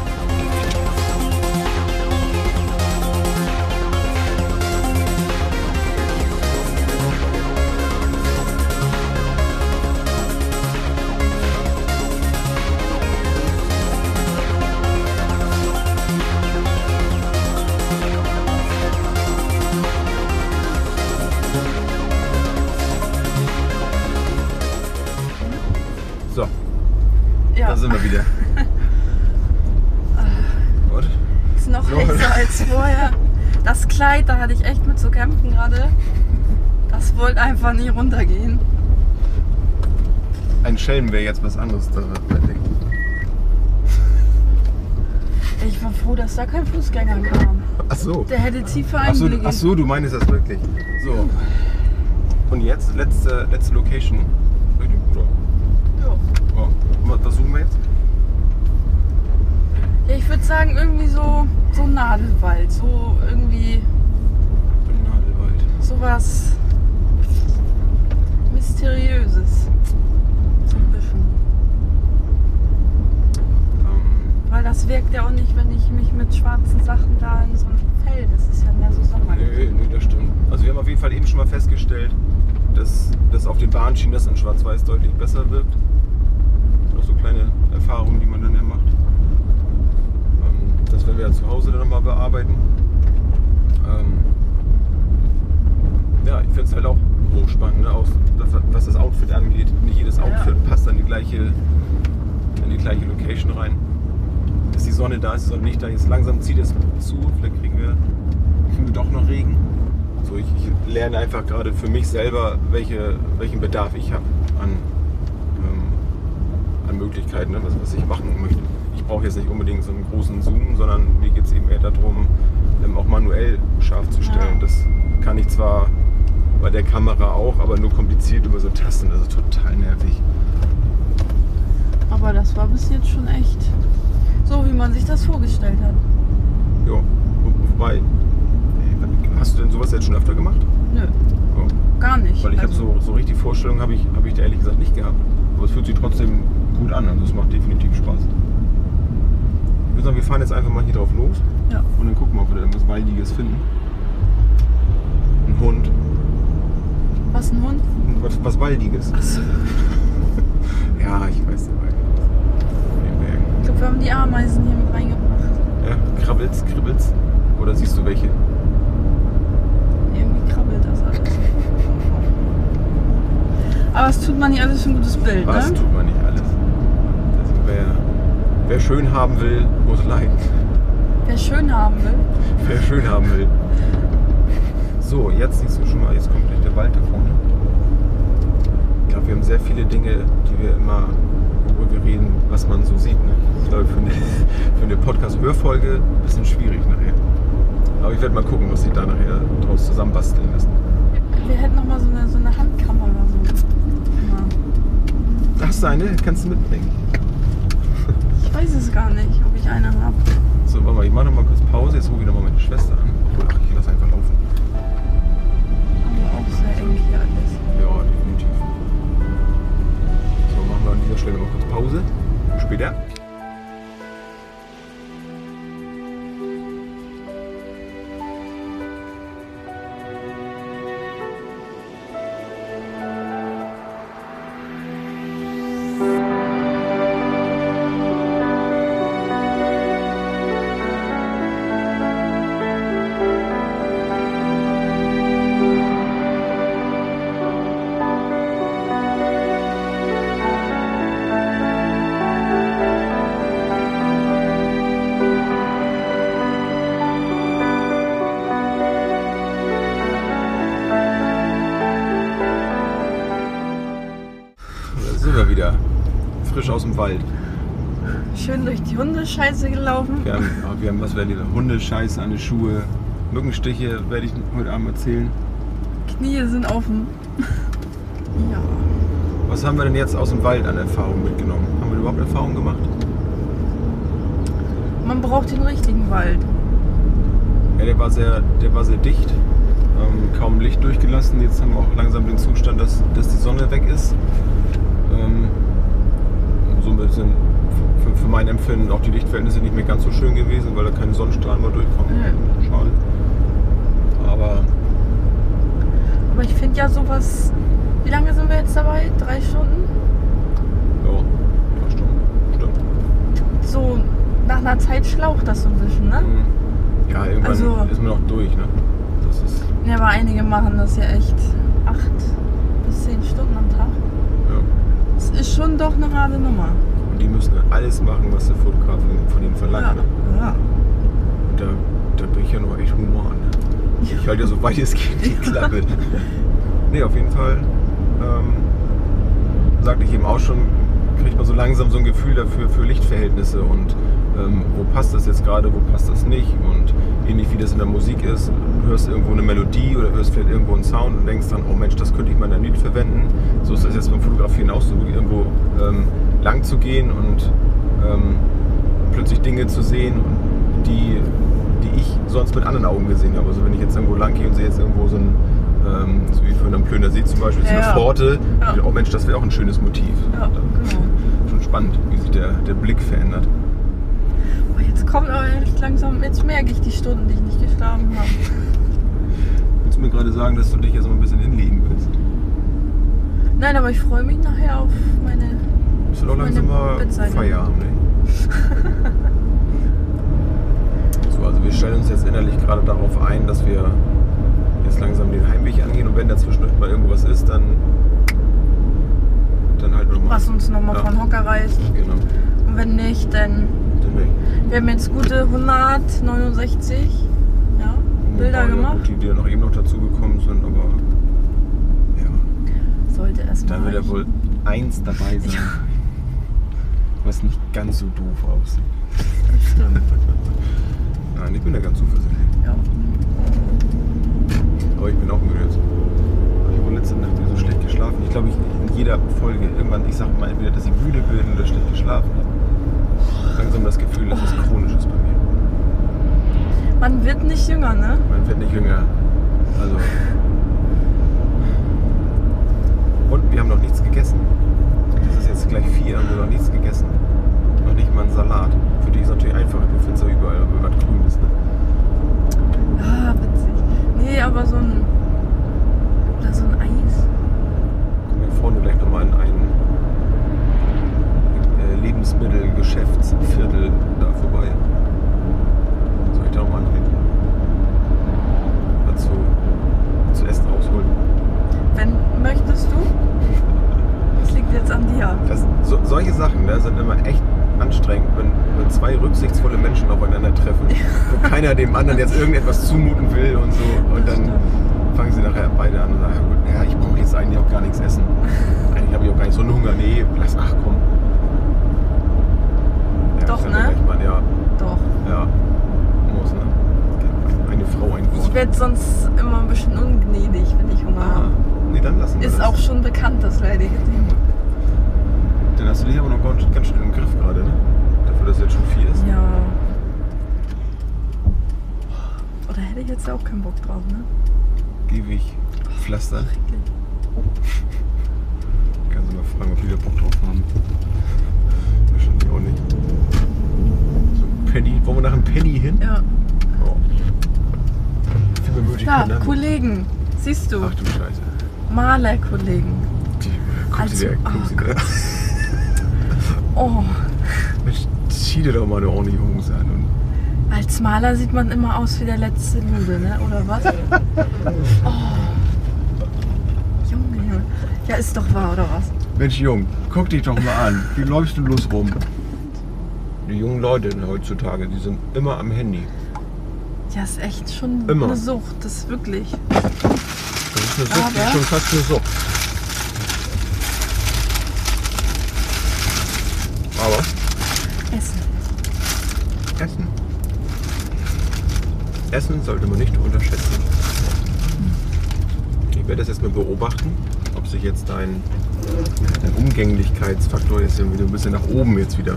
So, Ja. da sind wir wieder. Und? Ist noch So. heißer als vorher. Das Kleid, da hatte ich echt mit zu kämpfen gerade. Das wollte einfach nie runtergehen. Ein Schelm wäre jetzt was anderes da denken. Ich war froh, dass da kein Fußgänger kam. Ach so. Der hätte tiefe Ach so, Einblicke. ach so, du meinst das wirklich. So. Und jetzt, letzte Location. Richtig, oder? Ja. Oh. Was suchen wir jetzt? Ja, ich würde sagen, irgendwie so Nadelwald. So irgendwie Nadelwald. sowas Mysteriöses. So ein bisschen. Weil das wirkt ja auch nicht, wenn ich mich mit schwarzen Sachen da in so ein Feld. Das ist ja mehr so sommerlich. Nee, das stimmt. Also wir haben auf jeden Fall eben schon mal festgestellt, dass auf den Bahnschienen das in Schwarz-Weiß deutlich besser wirkt. Noch so kleine Erfahrungen, die man dann ja macht. Das werden wir ja zu Hause dann nochmal bearbeiten. Ja, ich finde es halt auch hochspannend, ne? Auch was das Outfit angeht. Nicht jedes Outfit passt an die gleiche Location rein. Ist die Sonne da, ist die Sonne nicht da. Jetzt langsam zieht es zu, vielleicht kriegen wir doch noch Regen. So, ich lerne einfach gerade für mich selber, welchen Bedarf ich habe an Möglichkeiten, ne? was ich machen möchte. Ich brauche jetzt nicht unbedingt so einen großen Zoom, sondern mir geht es eben eher darum, auch manuell scharf zu stellen. Ja. Das kann ich zwar bei der Kamera auch, aber nur kompliziert über so Tasten. Das ist total nervig. Aber das war bis jetzt schon echt so, wie man sich das vorgestellt hat. Ja, wobei, hast du denn sowas jetzt schon öfter gemacht? Nö, gar nicht. Weil ich habe so richtig Vorstellungen habe ich da ehrlich gesagt nicht gehabt. Aber es fühlt sich trotzdem gut an, also es macht definitiv Spaß. Ich würde sagen, wir fahren jetzt einfach mal hier drauf los. Ja. Und dann gucken wir, ob wir da irgendwas Waldiges finden. Ein Hund. Was, ein Hund? Was Waldiges. Ach so. Ja, ich weiß nicht. Ich glaube, wir haben die Ameisen hier mit reingebracht. Ja, kribbelt's? Oder siehst du welche? Irgendwie krabbelt das alles. Aber es tut man nicht alles für ein gutes Bild, Was ne? tut man nicht alles? Also wer schön haben will, muss leiden. Wer schön haben will. Wer schön haben will. So, jetzt siehst du schon mal, jetzt kommt gleich der Wald da vorne. Ich glaube, wir haben sehr viele Dinge, die wir immer, worüber wir reden, was man so sieht. Ne? Ich glaube, für eine Podcast-Hörfolge ein bisschen schwierig nachher. Aber ich werde mal gucken, was sich da nachher draus zusammenbasteln lassen. Wir hätten noch mal so eine Handkamera oder so. Hast du eine? Kannst du mitbringen? Ich weiß es gar nicht, ob ich eine habe. So, warte mal, ich mache noch mal kurz Pause. Jetzt rufe ich noch mal meine Schwester an. Ach, ich lasse einfach laufen. Aber auch sehr eng hier alles. Ja, definitiv. So, machen wir an dieser Stelle mal kurz Pause. Bis später. sind wir wieder. Frisch aus dem Wald. Schön durch die Hundescheiße gelaufen. Wir haben was werden die Hundescheiße an die Schuhe. Mückenstiche werde ich heute Abend erzählen. Knie sind offen. Ja. Was haben wir denn jetzt aus dem Wald an Erfahrung mitgenommen? Haben wir überhaupt Erfahrung gemacht? Man braucht den richtigen Wald. Ja, der war sehr dicht. Kaum Licht durchgelassen. Jetzt haben wir auch langsam den Zustand, dass die Sonne weg ist. Somit sind für mein Empfinden auch die Lichtverhältnisse nicht mehr ganz so schön gewesen, weil da keine Sonnenstrahlen mehr durchkommen. Ja. Schade. Aber ich finde ja sowas. Wie lange sind wir jetzt dabei? 3 Stunden? ja, 3 Stunden. Stimmt. So nach einer Zeit schlaucht das so ein bisschen, ne? Ja, irgendwann Also- ist man auch durch, ne? Das ist, Ja, aber einige machen das ja echt 8 bis 10 Stunden am Tag. ja. Das ist schon doch eine harte Nummer. Und die müssen alles machen, was der Fotograf von ihnen verlangt. Ja. Ne? Ja. Da bin ich ja noch echt human. Ne? Ich halte ja so weit es geht die Klappe. Nee, auf jeden Fall, sagte ich eben auch schon, kriegt man so langsam so ein Gefühl dafür für Lichtverhältnisse und wo passt das jetzt gerade, wo passt das nicht und ähnlich wie das in der Musik ist, du hörst irgendwo eine Melodie oder hörst vielleicht irgendwo einen Sound und denkst dann, oh Mensch, das könnte ich mal in einem Lied verwenden. So ist das jetzt beim Fotografieren auch so, irgendwo lang zu gehen und plötzlich Dinge zu sehen, die ich sonst mit anderen Augen gesehen habe. Also wenn ich jetzt irgendwo lang gehe und sehe jetzt irgendwo so ein, so wie vorhin am Plöner See zum Beispiel, so eine Ja. Pforte, Ja. oh Mensch, das wäre auch ein schönes Motiv. Ja, genau. Schon spannend, wie sich der Blick verändert. Oh, jetzt kommt aber echt langsam, jetzt merke ich die Stunden, die ich nicht geschlafen habe. Willst du mir gerade sagen, dass du dich jetzt mal ein bisschen hinlegen willst? Nein, aber ich freue mich nachher auf meine. Ist doch langsam mal Bettseite. Feierabend, ne? So, also wir stellen uns jetzt innerlich gerade darauf ein, dass wir jetzt langsam den Heimweg angehen und wenn dazwischen mal irgendwo was ist, dann halt nochmal. Was uns nochmal Ja. von Hocker reißt. Genau. Und wenn nicht, dann. Den Weg. Wir haben jetzt gute 169 Bilder gemacht. Gut, die noch eben noch dazugekommen sind, aber ja. Sollte erstmal. Dann wird ja wohl eins dabei sein, was nicht ganz so doof aussieht. Stimmt. Nein, ich bin ja ganz zuversichtlich. Ja. Aber ich bin auch müde jetzt. Ich habe letzte Nacht wieder so schlecht geschlafen. Ich glaube, in jeder Folge irgendwann, ich sage mal entweder, dass ich müde bin oder schlecht geschlafen habe. Langsam das Gefühl, dass es chronisch ist bei mir. Man wird nicht jünger, ne? Man wird nicht jünger. Also. Und wir haben noch nichts gegessen. Es ist jetzt gleich 4 und wir haben noch nichts gegessen. Noch nicht mal einen Salat. Für dich ist es natürlich einfach. Du findest ja überall, wo was grün ist. Ne? Ah, witzig. Nee, aber so ein. Oder so ein Eis. Kommen wir vorne gleich nochmal in ein Lebensmittelgeschäftsviertel da vorbei. Soll ich da nochmal antreten? Was zu essen rausholen? Wenn möchtest du? Das liegt jetzt an dir. Solche Sachen, ne, sind immer echt anstrengend, wenn 2 rücksichtsvolle Menschen aufeinandertreffen, wo keiner dem anderen jetzt irgendetwas zumuten will und so. Und dann fangen sie nachher beide an und sagen, ja, gut, ja, ich brauche jetzt eigentlich auch gar nichts essen. Eigentlich habe ich auch gar nicht so einen Hunger. Nee, ach komm. Ja, Doch, ist ja ne? recht, Mann, ja, Doch. ja, muss, ne? Eine Frau, ein Wort. Ich werde sonst immer ein bisschen ungnädig, wenn ich Hunger Ah, habe. nee, dann lassen wir Ist das. auch schon bekannt, das leidige Ding. Dann hast du dich aber noch ganz schön im Griff gerade, ne? Dafür, dass jetzt schon 4 ist. Ja. Oder hätte ich jetzt auch keinen Bock drauf, ne? Ewig pflastern. Kannst du mal fragen, ob die da Bock drauf haben. Wahrscheinlich auch nicht. So, Penny. Wollen wir nach einem Penny hin? Ja. Oh. Viel mehr Da, Möglichkeiten haben wir. Kollegen. Siehst du? Ach du Scheiße. Malerkollegen. Guck sie dir. Oh. Mensch, zieh dir doch mal eine ordentliche Hose an. Und Als Maler sieht man immer aus wie der letzte Lude, ne? Oder was? Oh. Junge. Ja, ist doch wahr, oder was? Mensch, Jung, guck dich doch mal an. Wie läufst du los rum? Die jungen Leute heutzutage, die sind immer am Handy. Ja, ist echt schon Immer. eine Sucht. Das ist wirklich. Das ist eine Sucht, die Aber- ist schon fast eine Sucht. Essen sollte man nicht unterschätzen. Ich werde das jetzt mal beobachten, ob sich jetzt dein Umgänglichkeitsfaktor jetzt irgendwie ein bisschen nach oben jetzt wieder.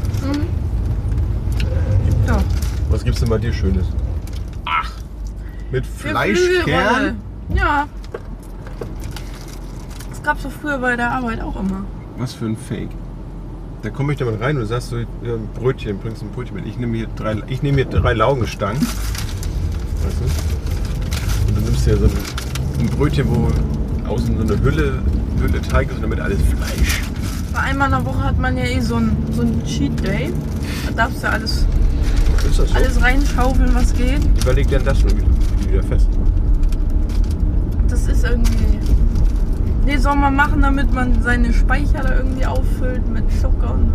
Ja. Was gibt's denn bei dir Schönes? Ach, mit Für Fleischkern? Flügelrolle. Ja. Das gab's doch früher bei der Arbeit auch immer. Was für ein Fake. Da komme ich da mal rein und du sagst so, ja, Brötchen, bringst ein Brötchen mit. Ich nehme hier drei Laugenstangen. Weißt du? Und du nimmst hier so ein Brötchen, wo außen so eine Hülle Teig ist und damit alles Fleisch. Bei einmal in der Woche hat man ja eh so ein Cheat Day. Da darfst du alles Ist das so? alles reinschaufeln, was geht. Überleg denn das schon wieder fest. Das ist irgendwie... Nee, soll man machen, damit man seine Speicher da irgendwie auffüllt mit Zucker und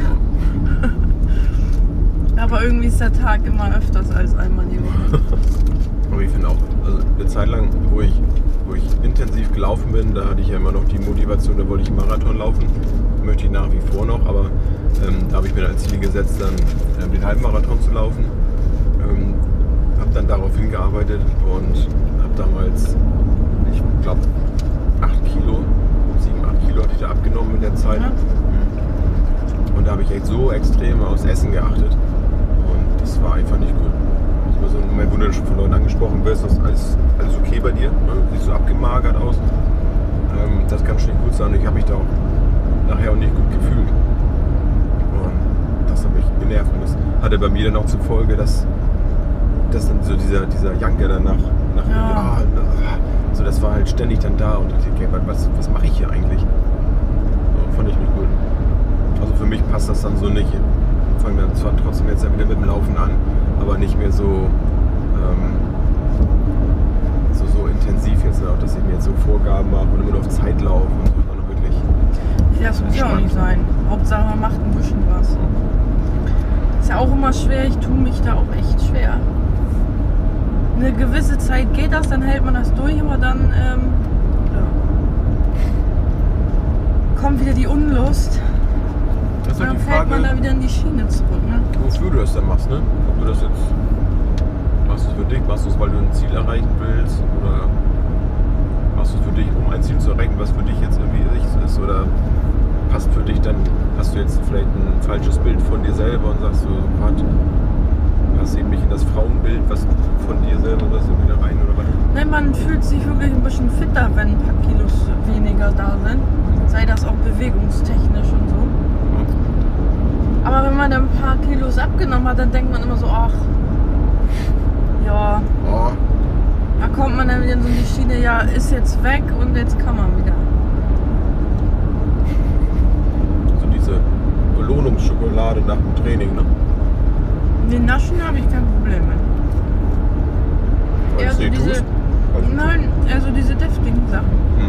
so. Aber irgendwie ist der Tag immer öfters als einmal die Woche. Aber ich finde auch, also eine Zeit lang, wo ich intensiv gelaufen bin, da hatte ich ja immer noch die Motivation, da wollte ich einen Marathon laufen. Möchte ich nach wie vor noch, aber da habe ich mir als Ziel gesetzt, dann den Halbmarathon zu laufen. Habe dann darauf hingearbeitet und habe damals, ich glaube, 7, 8 Kilo hatte ich da abgenommen in der Zeit. Ja. Und da habe ich echt so extrem aufs Essen geachtet. Und das war einfach nicht gut. Das war so ein Moment, wo du schon von Leuten angesprochen wirst, ist alles okay bei dir? Ne? Siehst so abgemagert aus. Das kann schon nicht gut sein. Ich habe mich da auch nachher auch nicht gut gefühlt. Und das hat mich genervt. Und das hatte bei mir dann auch zur Folge, dass dann so dieser Janker danach Ja. so, das war halt ständig dann da und dachte, okay, was mache ich hier eigentlich? So, fand ich nicht gut. Also für mich passt das dann so nicht. Ich fange dann zwar trotzdem jetzt wieder mit dem Laufen an, aber nicht mehr so intensiv jetzt auch, dass ich mir jetzt so Vorgaben mache und immer nur auf Zeit laufe und so, sondern wirklich. Ja, das muss ja auch nicht sein. Hauptsache man macht ein bisschen was. Ist ja auch immer schwer, ich tue mich da auch echt schwer. Eine gewisse Zeit geht das, dann hält man das durch, aber dann kommt wieder die Unlust. Das ist Und halt dann die fällt Frage, man da wieder in die Schiene zurück. Ne? wofür du das dann machst, ne? Ob du das jetzt machst du es für dich, machst du es, weil du ein Ziel erreichen willst oder machst du es für dich, um ein Ziel zu erreichen, was für dich jetzt irgendwie ist oder passt für dich dann, hast du jetzt vielleicht ein falsches Bild von dir selber und sagst so, passt eben nicht in das Frauenbild, was von dir selber, das wieder rein oder was? Ne, man fühlt sich wirklich ein bisschen fitter, wenn ein paar Kilos weniger da sind. Sei das auch bewegungstechnisch und so. Aber wenn man dann ein paar Kilos abgenommen hat, dann denkt man immer so, ach, ja, Oh, da kommt man dann wieder in so die Schiene, ja, ist jetzt weg und jetzt kann man wieder. so diese Belohnungsschokolade nach dem Training, ne? Den Naschen habe ich kein Problem mit. Weil Ja, es so nicht diese, tust. Also, nein, also diese deftigen Sachen.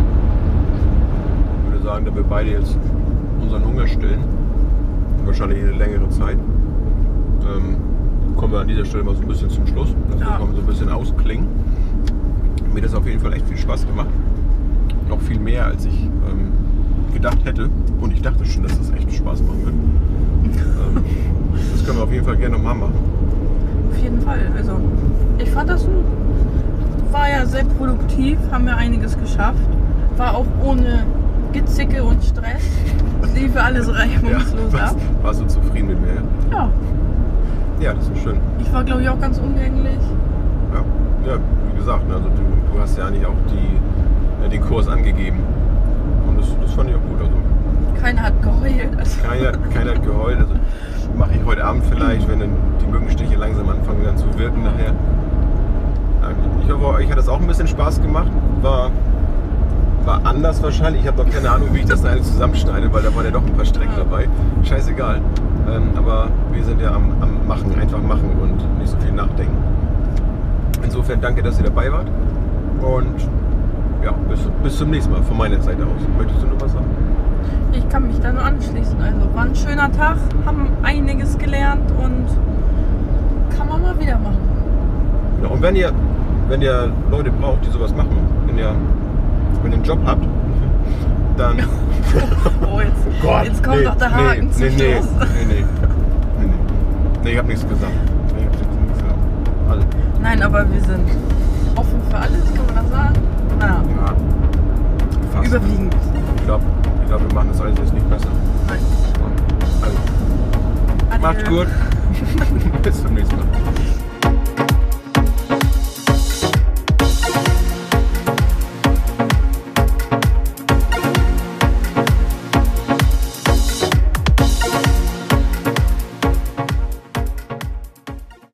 Ich würde sagen, da wir beide jetzt unseren Hunger stillen, wahrscheinlich eine längere Zeit, kommen wir an dieser Stelle mal so ein bisschen zum Schluss. Also Ja. wir kommen so ein bisschen ausklingen. Mir hat das auf jeden Fall echt viel Spaß gemacht. Noch viel mehr, als ich gedacht hätte. Und ich dachte schon, dass das echt Spaß machen wird. Das können wir auf jeden Fall gerne nochmal machen. Auf jeden Fall. Also, ich fand das war ja sehr produktiv, haben wir einiges geschafft. War auch ohne Gezicke und Stress. Es lief alles reibungslos ab. Warst du zufrieden mit mir? Ja, Ja, das ist schön. ich war glaube ich auch ganz umgänglich. Ja, wie gesagt, also du hast ja eigentlich auch den Kurs angegeben. Und das fand ich auch gut. Also Keiner hat geheult. Also, keiner hat geheult. Also mache ich heute Abend vielleicht, wenn dann die Mückenstiche langsam anfangen dann zu wirken nachher. Ich hoffe, euch hat das auch ein bisschen Spaß gemacht. War anders wahrscheinlich. Ich habe noch keine Ahnung, wie ich das da alles zusammenschneide, weil da waren ja doch ein paar Strecken dabei. Scheißegal. Aber wir sind ja am Machen, einfach machen und nicht so viel nachdenken. Insofern danke, dass ihr dabei wart. Und ja, bis zum nächsten Mal von meiner Seite aus. Möchtest du noch was sagen? ich kann mich da nur anschließen. Also war ein schöner Tag, haben einiges gelernt und kann man mal wieder machen. Ja, und wenn ihr Leute braucht, die sowas machen, wenn ihr einen Job habt, dann... Oh, jetzt kommt doch der Haken zum Schluss. Nee, ich habe nichts gesagt. Also, Nein, aber wir sind offen für alles, kann man das sagen? Naja, Ja, fast. überwiegend. Ich glaube, wir machen das alles jetzt nicht besser. Nein. Also, Adieu. macht's gut. Bis zum nächsten Mal.